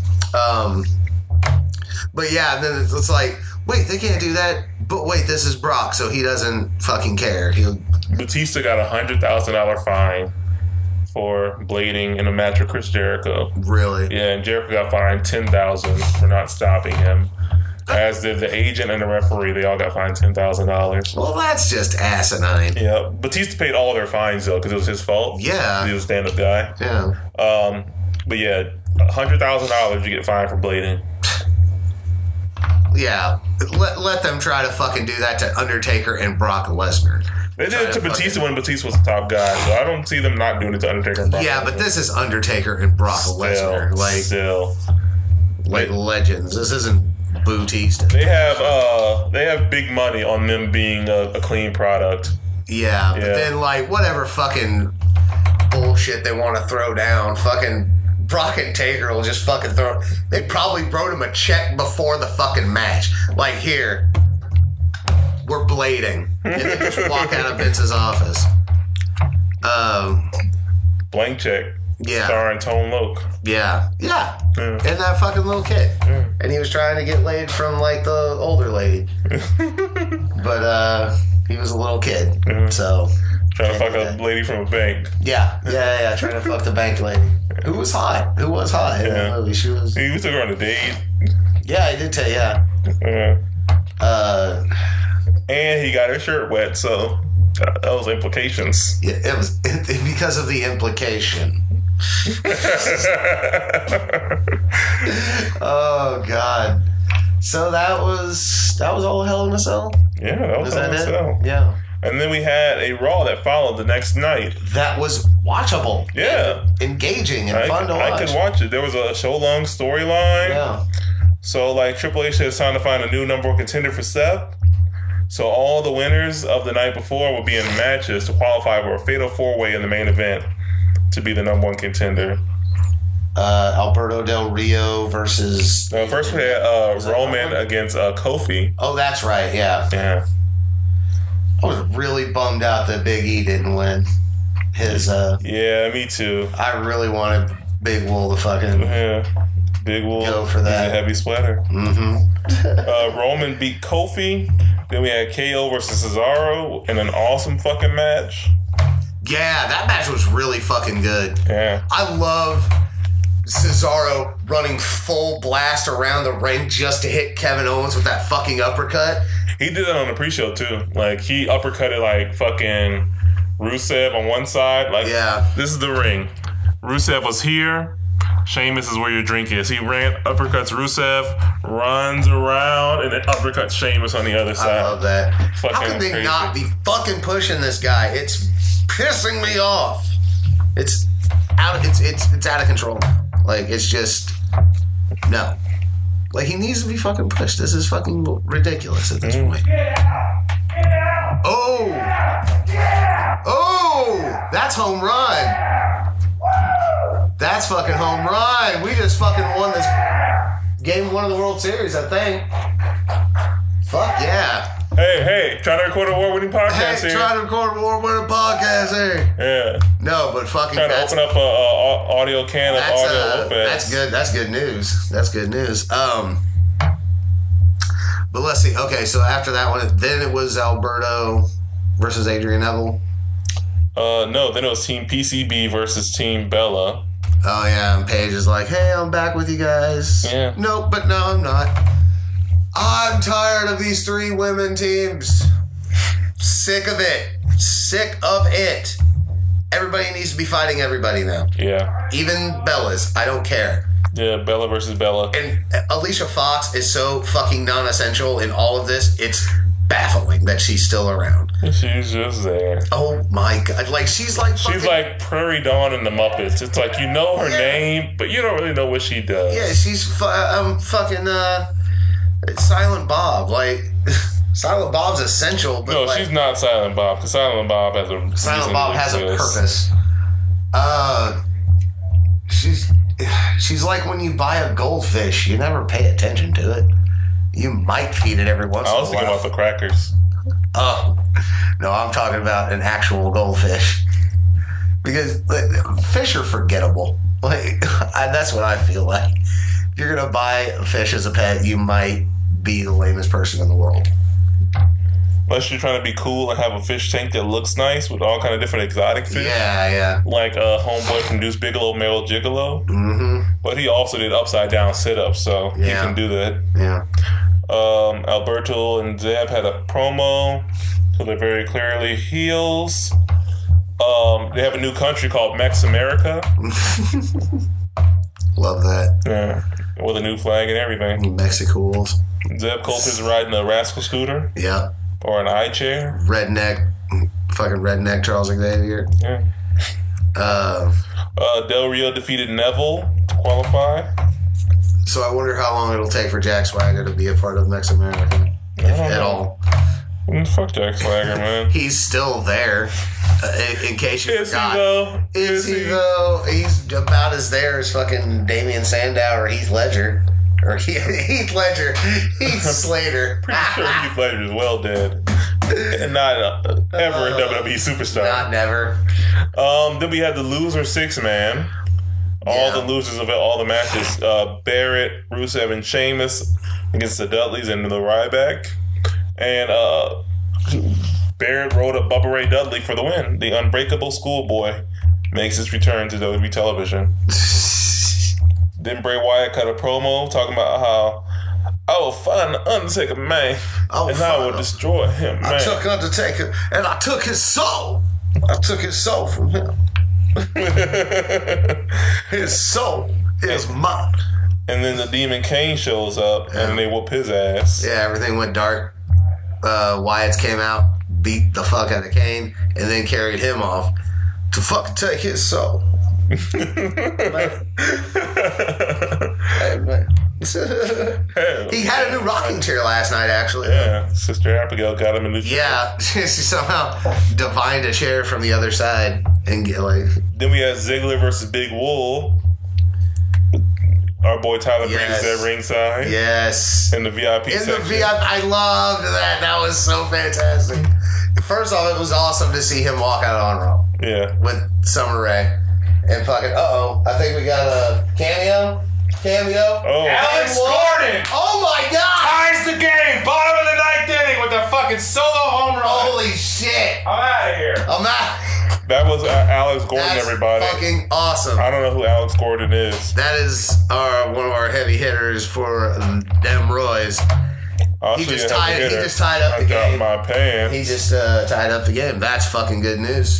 But yeah, then it's like, wait, they can't do that. But wait, this is Brock, so he doesn't fucking care. Batista got a $100,000 fine for blading in a match with Chris Jericho. Really? Yeah, and Jericho got fined $10,000 for not stopping him. As did the agent and the referee. They all got fined $10,000. Well, that's just asinine. Yeah, Batista paid all their fines though because it was his fault. Yeah, he was a stand-up guy. Yeah. But yeah, $100,000 you get fined for blading. Yeah, let them try to fucking do that to Undertaker and Brock Lesnar. They did it to Batista when Batista was the top guy, so I don't see them not doing it to Undertaker and Brock. Yeah, but this is Undertaker and Brock Lesnar, like legends. This isn't Batista. They have big money on them being a clean product. Yeah, but then like whatever fucking bullshit they want to throw down, fucking Brock and Taker will just fucking throw. They probably wrote him a check before the fucking match. Like, here, we're blading. And they just walk out of Vince's office. Blank check. Yeah. Starring Tone Loc. Yeah. And that fucking little kid. And he was trying to get laid from, like, the older lady. But, he was a little kid. So. Trying to fuck a lady from a bank. Yeah. Trying to fuck the bank lady. Who was hot in the movie. She was. He took her on a date. Yeah, he did tell you. And he got her shirt wet, so that was implications. Yeah, it was because of the implication. Oh God. So that was all Hell in a Cell? Yeah, that was Hell in a Cell. Yeah. And then we had a Raw that followed the next night. That was watchable. Yeah. Engaging and fun to watch. I could watch it. There was a show-long storyline. Yeah. So, like, Triple H said it's time to find a new number one contender for Seth. So, all the winners of the night before will be in matches to qualify for a fatal four-way in the main event to be the number one contender. Alberto Del Rio versus... First we had Roman against Kofi. Oh, that's right, yeah. Yeah. I was really bummed out that Big E didn't win his... Yeah, me too. I really wanted Big Wool to fucking... Yeah. Big Wool. Go for that. He's a heavy sweater. Mm-hmm. Roman beat Kofi. Then we had KO versus Cesaro in an awesome fucking match. Yeah, that match was really fucking good. Yeah. I love Cesaro running full blast around the ring just to hit Kevin Owens with that fucking uppercut. He did that on the pre-show too. Like, he uppercutted like fucking Rusev on one side. Like, yeah. This is the ring. Rusev was here. Sheamus is where your drink is. He uppercuts Rusev, runs around, and then uppercuts Sheamus on the other side. I love that. Fucking How can they crazy. not be fucking pushing this guy? It's pissing me off. It's out of control. Like, it's just no. Like, he needs to be fucking pushed. This is fucking ridiculous at this point. Oh, that's home run. That's fucking home run. We just fucking won this game 1 of the World Series, I think. Fuck yeah. Hey, trying to record a award-winning podcast here. Trying to record an award-winning podcast here. Yeah. No, but fucking... Trying to open up a audio can of Audio Lopez. That's good. That's good news. That's good news. But let's see. Okay, so after that one, then it was Alberto versus Adrian Neville. No, then it was Team PCB versus Team Bella. Oh, yeah, and Paige is like, hey, I'm back with you guys. Yeah. Nope, but no, I'm not. I'm tired of these 3 women teams. Sick of it. Sick of it. Everybody needs to be fighting everybody now. Yeah. Even Bella's. I don't care. Yeah, Bella versus Bella. And Alicia Fox is so fucking non-essential in all of this. It's baffling that she's still around. She's just there. Oh my god! Like she's like Prairie Dawn in the Muppets. It's like you know her name, but you don't really know what she does. Yeah, she's fucking Silent Bob. Like Silent Bob's essential, but no, like, she's not Silent Bob. Because Silent Bob has a purpose. She's like when you buy a goldfish, you never pay attention to it. You might feed it every once in a while. I was thinking about the crackers. Oh, no, I'm talking about an actual goldfish. Because fish are forgettable. Like, that's what I feel like. If you're going to buy a fish as a pet, you might be the lamest person in the world. Unless you're trying to be cool and have a fish tank that looks nice with all kind of different exotic fish. Yeah. Like homeboy from Deuce Bigelow, Meryl Gigolo. Mm-hmm. But he also did upside down sit-ups, so he can do that. Yeah. Alberto and Zeb had a promo, so they're very clearly heels. They have a new country called Mex America. Love that. Yeah, with a new flag and everything. Mexicools. Zeb Coulter's riding a rascal scooter. Yeah. Or an eye chair. Fucking redneck Charles Xavier. Yeah. Del Rio defeated Neville to qualify. So I wonder how long it'll take for Jack Swagger to be a part of Mex America, if at all. Fuck Jack Swagger, man. He's still there. In case you forgot. Is he though? He's about as there as fucking Damian Sandow or Heath Ledger. Or Heath Ledger. Heath Slater. Pretty sure Heath Ledger is well dead. And not ever a WWE superstar. Not never. Then we had the loser 6-man. All the losers of all the matches. Barrett, Rusev, and Sheamus against the Dudleys and the Ryback. And Barrett rode up Bubba Ray Dudley for the win. The unbreakable schoolboy makes his return to WWE television. Then Bray Wyatt cut a promo talking about how I will find the Undertaker, man, and I will destroy him, man. I took Undertaker and I took his soul. I took his soul from him. His soul is mine. And then the Demon Kane shows up and they whoop his ass. Yeah, everything went dark. Wyatt's came out, beat the fuck out of Kane, and then carried him off to fucking take his soul. Hey, man. He had a new rocking chair last night, actually. Yeah, Sister Abigail got him a new chair. Yeah, she somehow divined a chair from the other side and get like. Then we had Ziggler versus Big Wool. Our boy Tyler Breeze at ringside. Yes. In the VIP section. In the VIP, I loved that. That was so fantastic. First off, it was awesome to see him walk out on Raw. Yeah. With Summer Rae. And fucking, I think we got a cameo. Oh. Alex Gordon! Oh my god! Ties the game! Bottom of the ninth inning with a fucking solo home run! Holy shit! I'm out of here. I'm out. That was Alex Gordon, That's everybody. Fucking awesome. I don't know who Alex Gordon is. That is one of our heavy hitters for them Roys. He just tied up the game. I dropped my pants. He just tied up the game. That's fucking good news.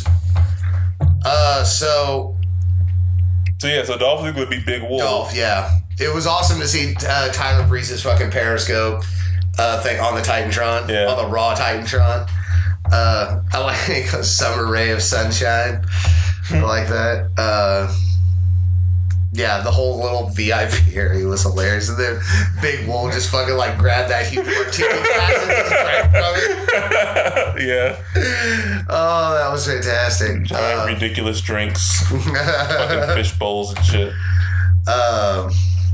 So Dolph Ziggler beat Big Wolf. Dolph, yeah. It was awesome to see Tyler Breeze's fucking Periscope thing on the Titantron, on the Raw Titantron. I like a summer ray of sunshine. I like that. Yeah, the whole little VIP area was hilarious. And then Big Wolf just fucking like grabbed that huge martini glass and just drank from it. Yeah. Oh, that was fantastic. Giant ridiculous drinks. Fucking fish bowls and shit. I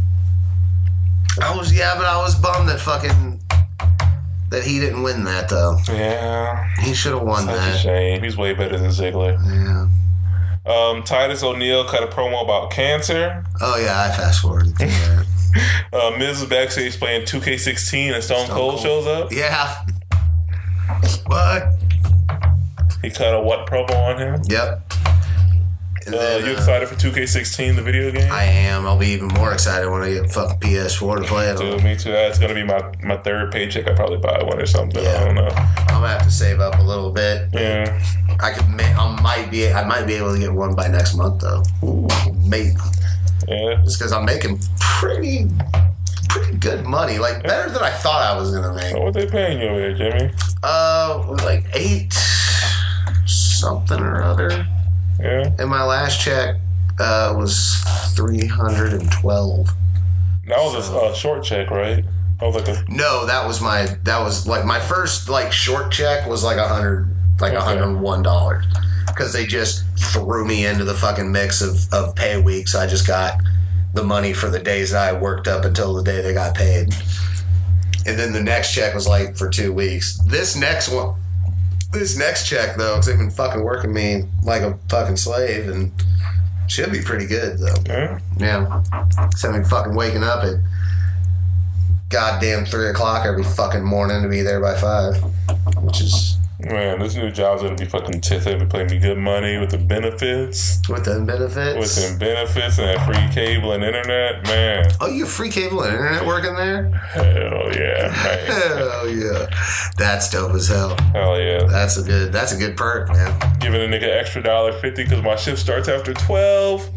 was bummed that he didn't win that though. Yeah. He should have won Such that. a shame. He's way better than Ziggler. Yeah. Titus O'Neil cut a promo about cancer. Oh yeah, I fast forwarded through that. Miz is backstage playing 2K16 and Stone Cold shows up. Yeah. What? He cut a what promo on him? Yep. You excited for 2K16, the video game? I am. I'll be even more excited when I get fucking PS4 to play it. Dude, me too. That's gonna be my third paycheck. I'll probably buy one or something. Yeah. I don't know. I'm gonna have to save up a little bit. Yeah. I might be able to get one by next month though. Maybe. Yeah. Just because I'm making pretty good money, like better than I thought I was gonna make. So what they paying you over there, Jimmy? Like 8 something or other. Yeah. And my last check was $312. That was a short check, right? I was like No, that was like my first like short check was like $101 because they just threw me into the fucking mix of pay weeks. I just got the money for the days that I worked up until the day they got paid, and then the next check was like for 2 weeks. This next check though, because they've been fucking working me like a fucking slave, and should be pretty good though. Yeah. Instead of fucking waking up at goddamn 3 o'clock every fucking morning to be there by 5, which is. Man, this new job's gonna be fucking tits. They're gonna pay me good money with the benefits. With them benefits? With them benefits and that free cable and internet, man. Oh, you have free cable and internet working there? Hell yeah, man. Hell yeah. That's dope as hell. Hell yeah. That's a good perk, man. Giving a nigga extra $1.50 because my shift starts after 12.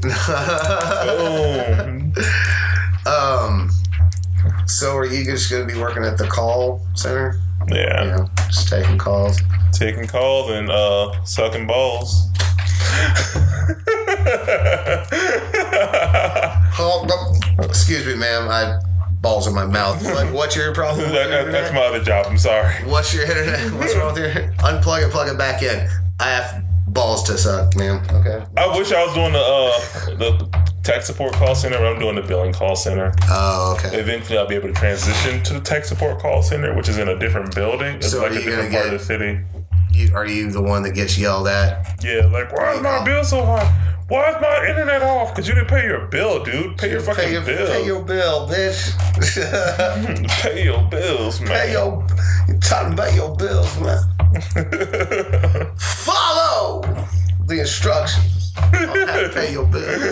Boom. So are you just gonna be working at the call center? Yeah. Just taking calls. Taking calls and sucking balls. Excuse me, ma'am. I balls in my mouth. Like, what's your problem? That's my other job. I'm sorry. What's your internet? What's wrong with your unplug it, plug it back in? I have balls to suck, ma'am. Okay. I wish I was doing the tech support call center, but I'm doing the billing call center. Oh, okay. Eventually, I'll be able to transition to the tech support call center, which is in a different building. It's So like are a you different gonna part of the city. Are you the one that gets yelled at? Yeah, like, why is my bill so high? Why is my internet off? Because you didn't pay your bill, dude. Pay your fucking bill. Pay your bill, bitch. Pay your bills, man. Time to pay your bills, man. Follow the instructions on how to pay your bill.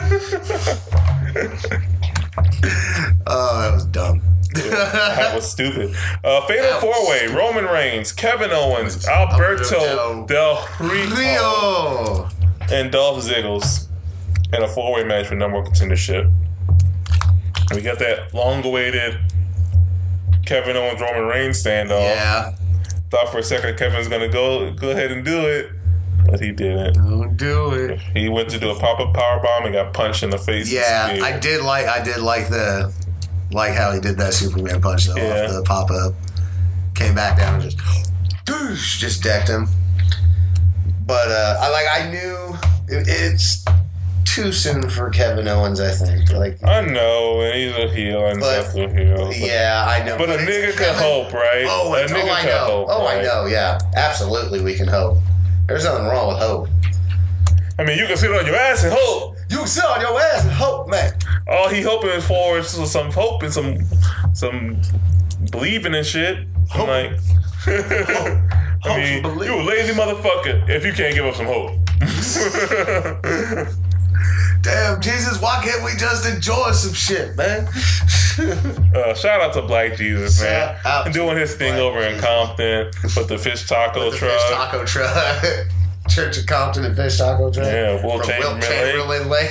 Oh, that was dumb. That was stupid. Fatal 4-way: Roman Reigns, Kevin Owens, Alberto Del Rio, and Dolph Ziggler in a 4-way match for number 1 contendership. We got that long-awaited Kevin Owens Roman Reigns standoff. Yeah. Thought for a second Kevin's gonna go ahead and do it, but he didn't. Don't do it. He went to do a pop-up powerbomb and got punched in the face. Yeah, I did like Like how he did that Superman punch though off the pop up. Came back down and just decked him. But I knew it's too soon for Kevin Owens. I think. Like I know, and he's a heel, and Seth's a heel. Yeah, I know. But a nigga can hope, right? I know. I know. Yeah, absolutely, we can hope. There's nothing wrong with hope. I mean, you can sit on your ass and hope. You can sit on your ass and hope, man. All he hoping for is some hope and some believing and shit. I'm like, I mean, you a lazy motherfucker if you can't give up some hope. Damn, Jesus, why can't we just enjoy some shit, man? Shout out to Black Jesus, man. Doing his thing over in Compton with the fish taco truck. Fish taco truck. Church of Compton and fish taco truck. Yeah, Will Chamberlain Lake.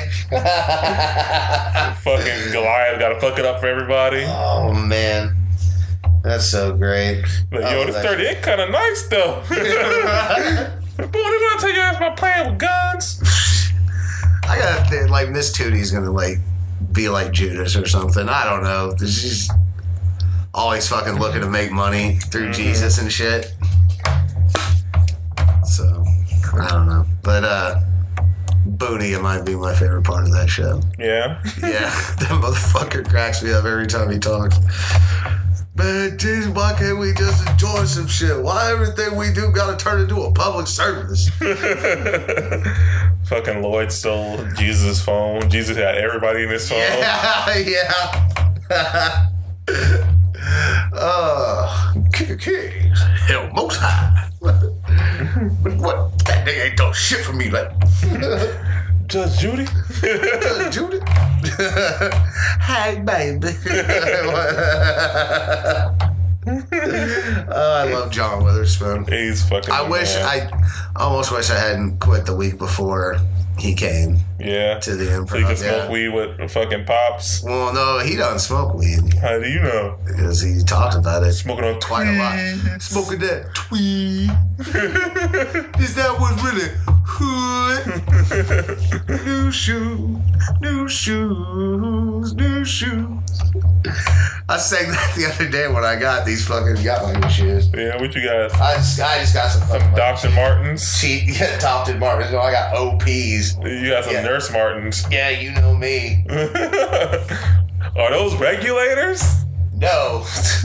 Fucking Goliath got to fuck it up for everybody. Oh, man. That's so great. But, yo, this 38 kind of nice, though. Boy, they're going to tell you about playing with guns. I gotta think, like, Miss Tootie's gonna, like, be like Judas or something. I don't know. She's always fucking looking to make money through Jesus and shit. So, I don't know. But, Booty might be my favorite part of that show. Yeah? Yeah. That motherfucker cracks me up every time he talks. Man, Jesus, why can't we just enjoy some shit? Why everything we do gotta turn into a public service? Fucking Lloyd stole Jesus' phone. Jesus had everybody in his phone. Yeah. King, hell most high. What? That nigga ain't done shit for me. Like, Judge Judy? Judge Judy? Hey, baby. I love John Witherspoon. He's fucking. I almost wish I hadn't quit the week before he came. Yeah. To the Improv. So you can smoke weed with fucking Pops. Well, no, he doesn't smoke weed. How do you know? Because he talked about it. Smoking on quite a lot. Smoking that tweed. Is that what's really hood? New shoes, new shoes, new shoes. I sang that the other day when I got these fucking my shoes. Yeah, what you got? I just got some Dr. Martens. Cheap, Dr. Martens. No, I got OPs. You got some Nurse Martens. Yeah, you know me. Are those regulators? No.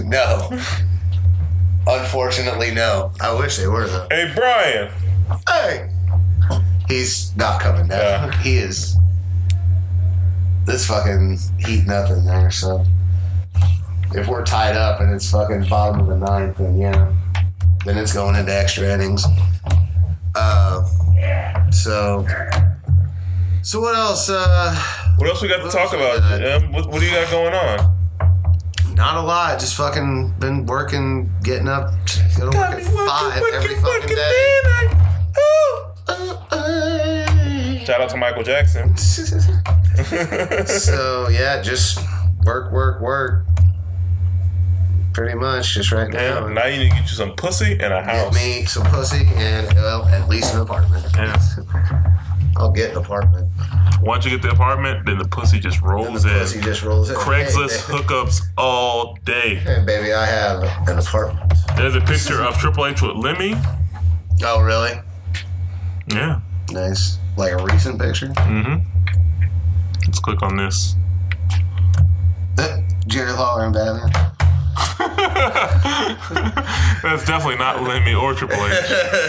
Unfortunately, no. I wish they were though. Hey, Brian. Hey. He's not coming down. Yeah. He is. This fucking heating up in there, so if we're tied up and it's fucking bottom of the ninth, then yeah, then it's going into extra innings. So what else? What else we got to talk about? What do you got going on? Not a lot. Just fucking been working, getting up, go to work at 5 every fucking day. Shout out to Michael Jackson. So yeah, just work. Pretty much, just right now. Now you need to get you some pussy and a house. Get me some pussy and, well, at least an apartment. Yeah. I'll get an apartment. Once you get the apartment, then the pussy just rolls in. Pussy just rolls in. Craigslist hookups all day. Hey, baby, I have an apartment. There's a picture of Triple H with Lemmy. Oh, really? Yeah. Nice. Like a recent picture? Mm-hmm. Let's click on this. Jerry Lawler and Batman. That's definitely not Lemmy or Triple H.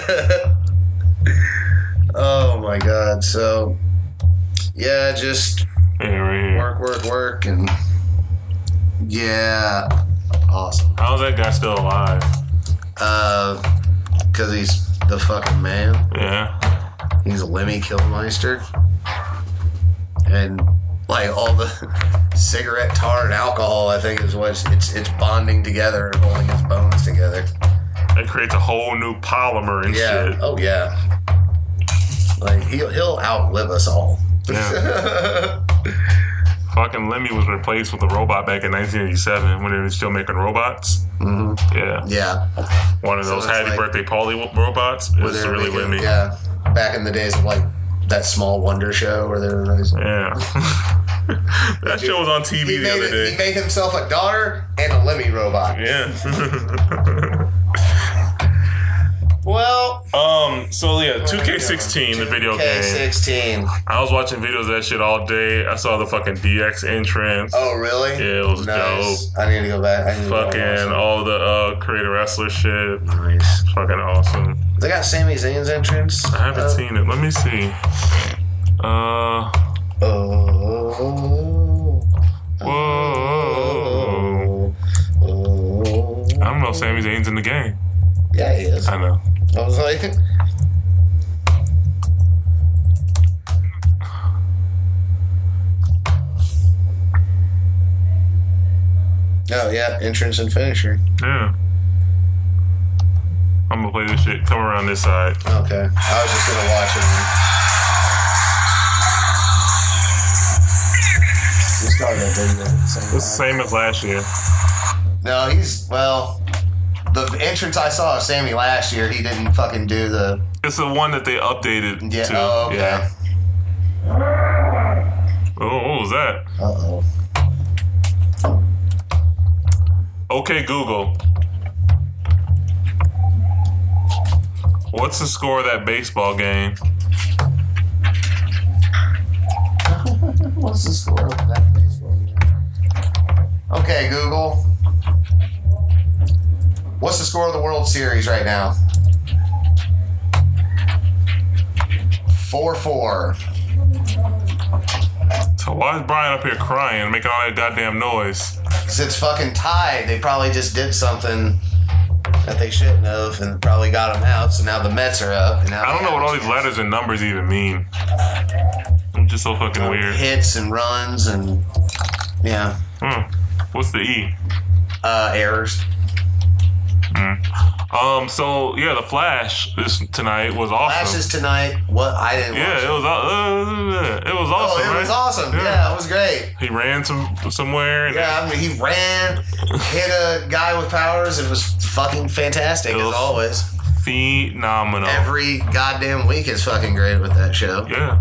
Oh my God. So, yeah, just right here. Work, and yeah, awesome. How's that guy still alive? Because he's the fucking man. Yeah. He's Lemmy Kilmister. And like all the cigarette tar and alcohol, I think is what it's bonding together and holding his bones together. It creates a whole new polymer and shit. Oh yeah. Like he'll outlive us all. Yeah. Fucking Lemmy was replaced with a robot back in 1987 when they were still making robots. Mm-hmm. Yeah. Yeah. One of those Happy Birthday Polly robots. It's really Lemmy. Yeah. Back in the days of like that Small Wonder show where they were raising. Yeah. That show was on TV the other day. He made himself a daughter and a Lemmy robot. Yeah. Well. So yeah, 2K16, the video game. 2K16. I was watching videos of that shit all day. I saw the fucking DX entrance. Oh, really? Yeah, it was nice. dope. I need to go back. Fucking all the Creator Wrestler shit. Nice. Fucking awesome. They got Sami Zayn's entrance. I haven't seen it. Let me see. Oh. Whoa. I don't know if Sami Zayn's in the game. Yeah, he is. I know. I was like... Oh, yeah. Entrance and finisher. Yeah. I'm gonna play this shit. Come around this side. Okay. I was just gonna watch it. We started that video at the same time. It's the same as last year. No, the entrance I saw of Sammy last year, he didn't fucking do the... It's the one that they updated Yeah, to. oh, okay. Yeah. Oh, what was that? Uh-oh. Okay, Google. What's the score of that baseball game? What's the score of that baseball game? Okay, Google. What's the score of the World Series right now? 4-4. So why is Brian up here crying, making all that goddamn noise? Because it's fucking tied. They probably just did something that they shouldn't have and probably got them out, so now the Mets are up. And now I don't know what all these letters and numbers even mean. I'm just so fucking weird. Hits and runs and... Yeah. What's the E? Errors. So yeah, the Flash tonight was awesome. Flash is tonight. What? I didn't watch Yeah, it was awesome. it right? was awesome. Yeah, it was great. He ran somewhere. And Yeah, I mean, he ran, hit a guy with powers. It was fucking fantastic, as always. Phenomenal. Every goddamn week is fucking great with that show. Yeah.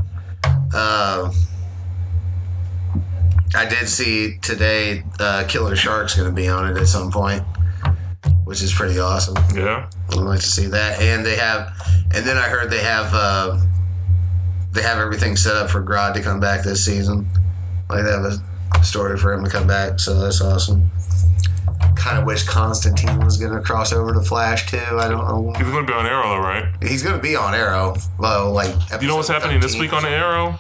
I did see today Killer Shark's going to be on it at some point, which is pretty awesome. Yeah. I'd like to see that. And then I heard they have everything set up for Grodd to come back this season. Like they have a story for him to come back, so that's awesome. Kind of wish Constantine was going to cross over to Flash too. I don't know. He's going to be on Arrow, though, right? He's going to be on Arrow. Well, like You know what's happening this week on the Arrow?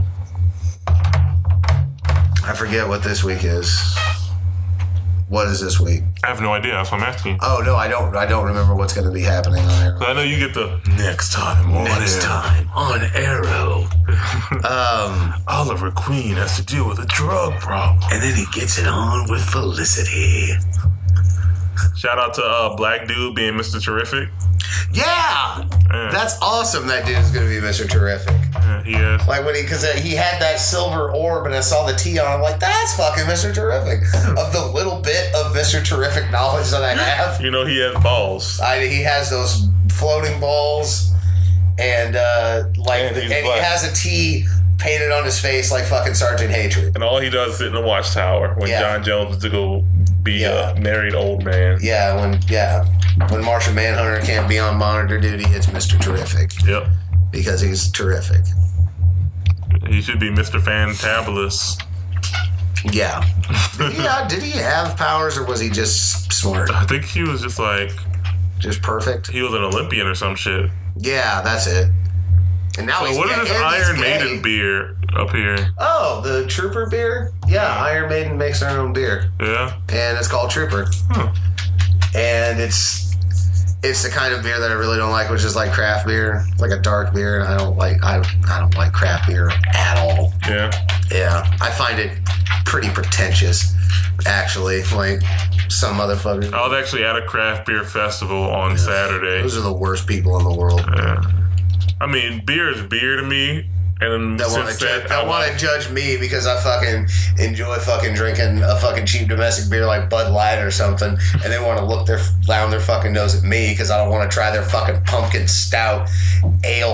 I forget what this week is. What is this week? I have no idea. That's what I'm asking. Oh no, I don't remember what's going to be happening on Arrow. So I know you get the next time on Arrow. Oliver Queen has to deal with a drug problem, And then he gets it on with Felicity. Shout out to Black Dude being Mr. Terrific. Yeah, that's awesome. That dude's going to be Mr. Terrific. Yeah, he is. Like because he had that silver orb and I saw the T on. I'm like, that's fucking Mr. Terrific. Of the little bit of Mr. Terrific knowledge that I have, You know he has balls. he has those floating balls, and he has a T painted on his face like fucking Sergeant Hatred. And all he does is sit in the watchtower when John Jones is to go be a married old man. When Martian Manhunter can't be on monitor duty, it's Mr. Terrific. Yep. Because he's terrific. He should be Mr. Fantabulous. Yeah. Did he have powers or was he just smart? I think he was just like... Just perfect? He was an Olympian or some shit. Yeah, that's it. And now So what is this Iron Maiden beer up here? Oh, the Trooper beer? Yeah, Iron Maiden makes their own beer. Yeah? And it's called Trooper. And it's the kind of beer that I really don't like, which is like craft beer. It's like a dark beer, and I don't like craft beer at all. Yeah. Yeah. I find it pretty pretentious, actually. Like some motherfuckers. I was actually at a craft beer festival on Saturday. Those are the worst people in the world. Yeah. I mean, beer is beer to me. And That want to judge me because I fucking enjoy fucking drinking a fucking cheap domestic beer like Bud Light or something, and they want to look down their fucking nose at me because I don't want to try their fucking pumpkin stout ale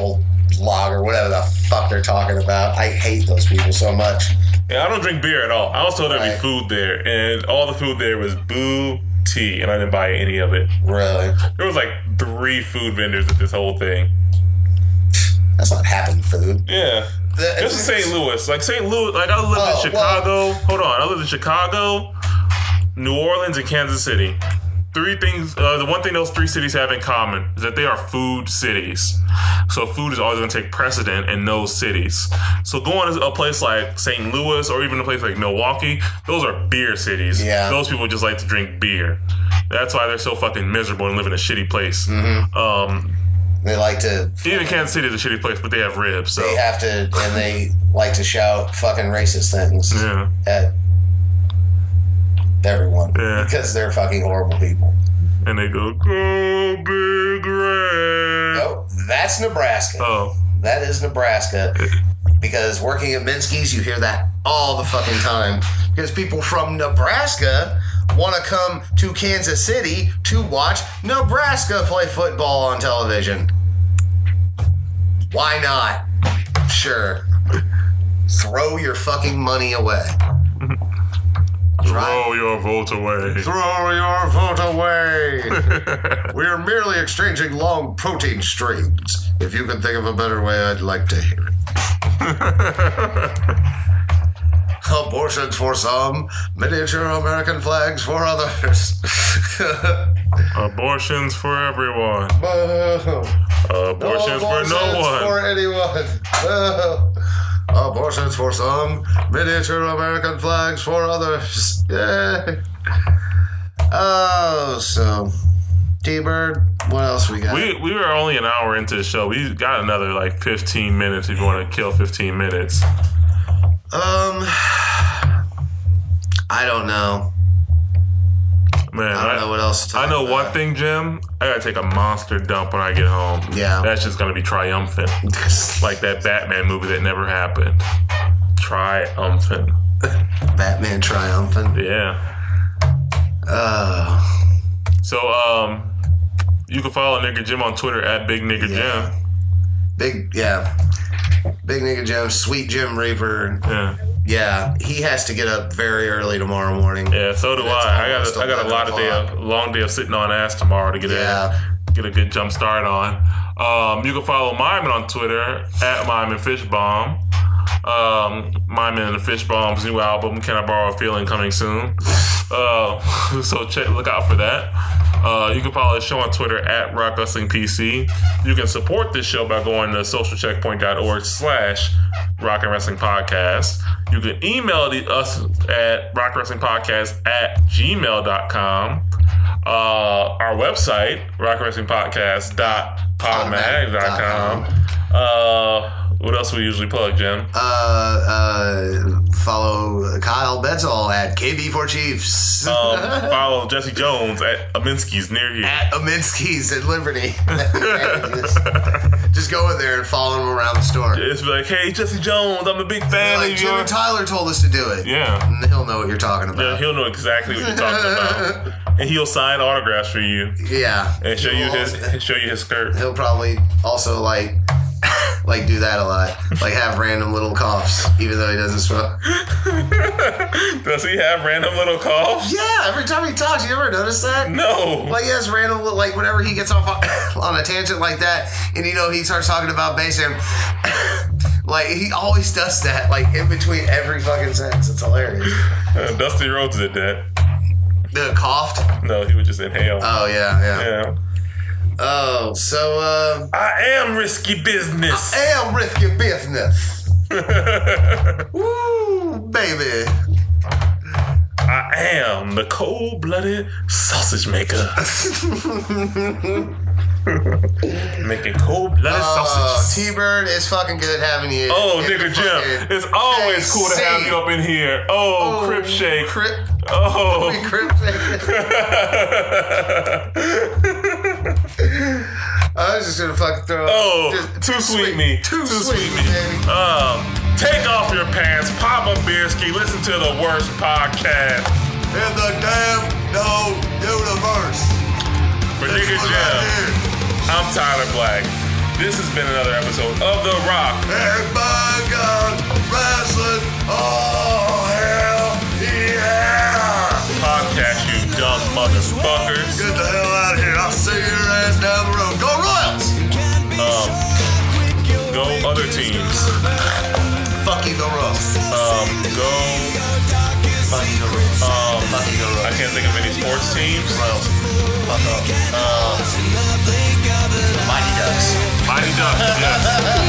lager, whatever the fuck they're talking about. I hate those people so much. Yeah, I don't drink beer at all. I was told there'd Right. be food there, and all the food there was boo tea, and I didn't buy any of it. Really? There was like 3 food vendors at this whole thing. That's not happening food. Yeah. This is St. Louis. Like St. Louis, like I lived in Chicago. Hold on. I lived in Chicago, New Orleans, and Kansas City. 3 things, the one thing those 3 cities have in common is that they are food cities. So food is always going to take precedent in those cities. So going to a place like St. Louis or even a place like Milwaukee, those are beer cities. Yeah. Those people just like to drink beer. That's why they're so fucking miserable and live in a shitty place. They like to... Even Kansas City is a shitty place, but they have ribs. So They have to... And they like to shout fucking racist things yeah. at everyone. Yeah. Because they're fucking horrible people. And they go, go Big Red. Nope. That's Nebraska. Oh. That is Nebraska. Because working at Minsky's, you hear that all the fucking time. Because people from Nebraska want to come to Kansas City to watch Nebraska play football on television. Why not? Sure. Throw your fucking money away. Throw your vote away. Throw your vote away. We are merely exchanging long protein streams. If you can think of a better way, I'd like to hear it. Abortions for some, miniature American flags for others. Abortions for everyone. Abortions for no one. For anyone. Abortions for some, miniature American flags for others. Yay. Oh, so T-Bird, what else we got? We were only an hour into the show. We got another like 15 minutes if you want to kill 15 minutes. I don't know. Man, I don't know what else to talk I know about. one thing, Jim. I gotta take a monster dump when I get home. Yeah. That's just gonna be triumphant. Like that Batman movie that never happened. Triumphant. Batman triumphant. Yeah. So, you can follow Nigga Jim on Twitter at Big Nigga Jim. Big Nigga Jim, Sweet Jim Reaper. Yeah. Yeah, he has to get up very early tomorrow morning. Yeah, so do It's I. almost I got a 11 long day of sitting on ass tomorrow to get a good jump start on. You can follow Myman on Twitter at Myman Fishbomb. Myman and the Fishbomb's new album, Can I Borrow a Feeling, coming soon. So look out for that. You can follow the show on Twitter at Rock Wrestling PC. You can support this show by going to socialcheckpoint.org/Rock and Wrestling Podcast. You can email us at rockwrestlingpodcast@gmail.com. Our website, rockwrestlingpodcast.podmag.com. What else we usually plug, Jim? Follow Kyle Betzel at KB4Chiefs. Follow Jesse Jones at Aminski's near here. At Aminski's at Liberty. just go in there and follow him around the store. It's like, hey, Jesse Jones, I'm a big fan Like of Jimmy yours. Tyler told us to do it. Yeah. And he'll know what you're talking Yeah, about. he'll know exactly what you're talking about. And he'll sign autographs for you Yeah. and show you his skirt. He'll probably also like do that a lot. Like have random little coughs, even though he doesn't smoke. Does he have random little coughs? Yeah, every time he talks, you ever notice that? No. Like he has random, like whenever he gets off on a tangent like that, and he starts talking about bass and like he always does that, like in between every fucking sentence. It's hilarious. Dusty Rhodes did that. The coughed. No, he would just inhale. Oh yeah. Yeah. Oh, so I am risky business. am risky business. Woo, baby. I am the cold-blooded sausage maker. Making cold-blooded sausages. T-Bird, it's fucking good having you. Oh, in nigga the Jim, fucking it's always cool to have you up in here. Oh, Crip Shake. Oh. Crip Shake. I was just gonna fucking throw up. Oh, Just too sweet me. Too sweet me, baby. Take off your pants, pop a beer ski, listen to the worst podcast. In the damn no universe. For Nigga Jim, I'm Tyler Black. This has been another episode of The Rock. Everybody got wrestling. Oh, hell yeah. Podcast, you dumb motherfuckers. Get the hell out of here. I'll see your ass down the road. Go Royals. Go other teams. Fuck you, go Royals. Go. Fuck you, go Royals. Fuck you, go Royals. I can't think of any sports teams. Royals. Fuck up. Mighty Ducks. Mighty Ducks, yes.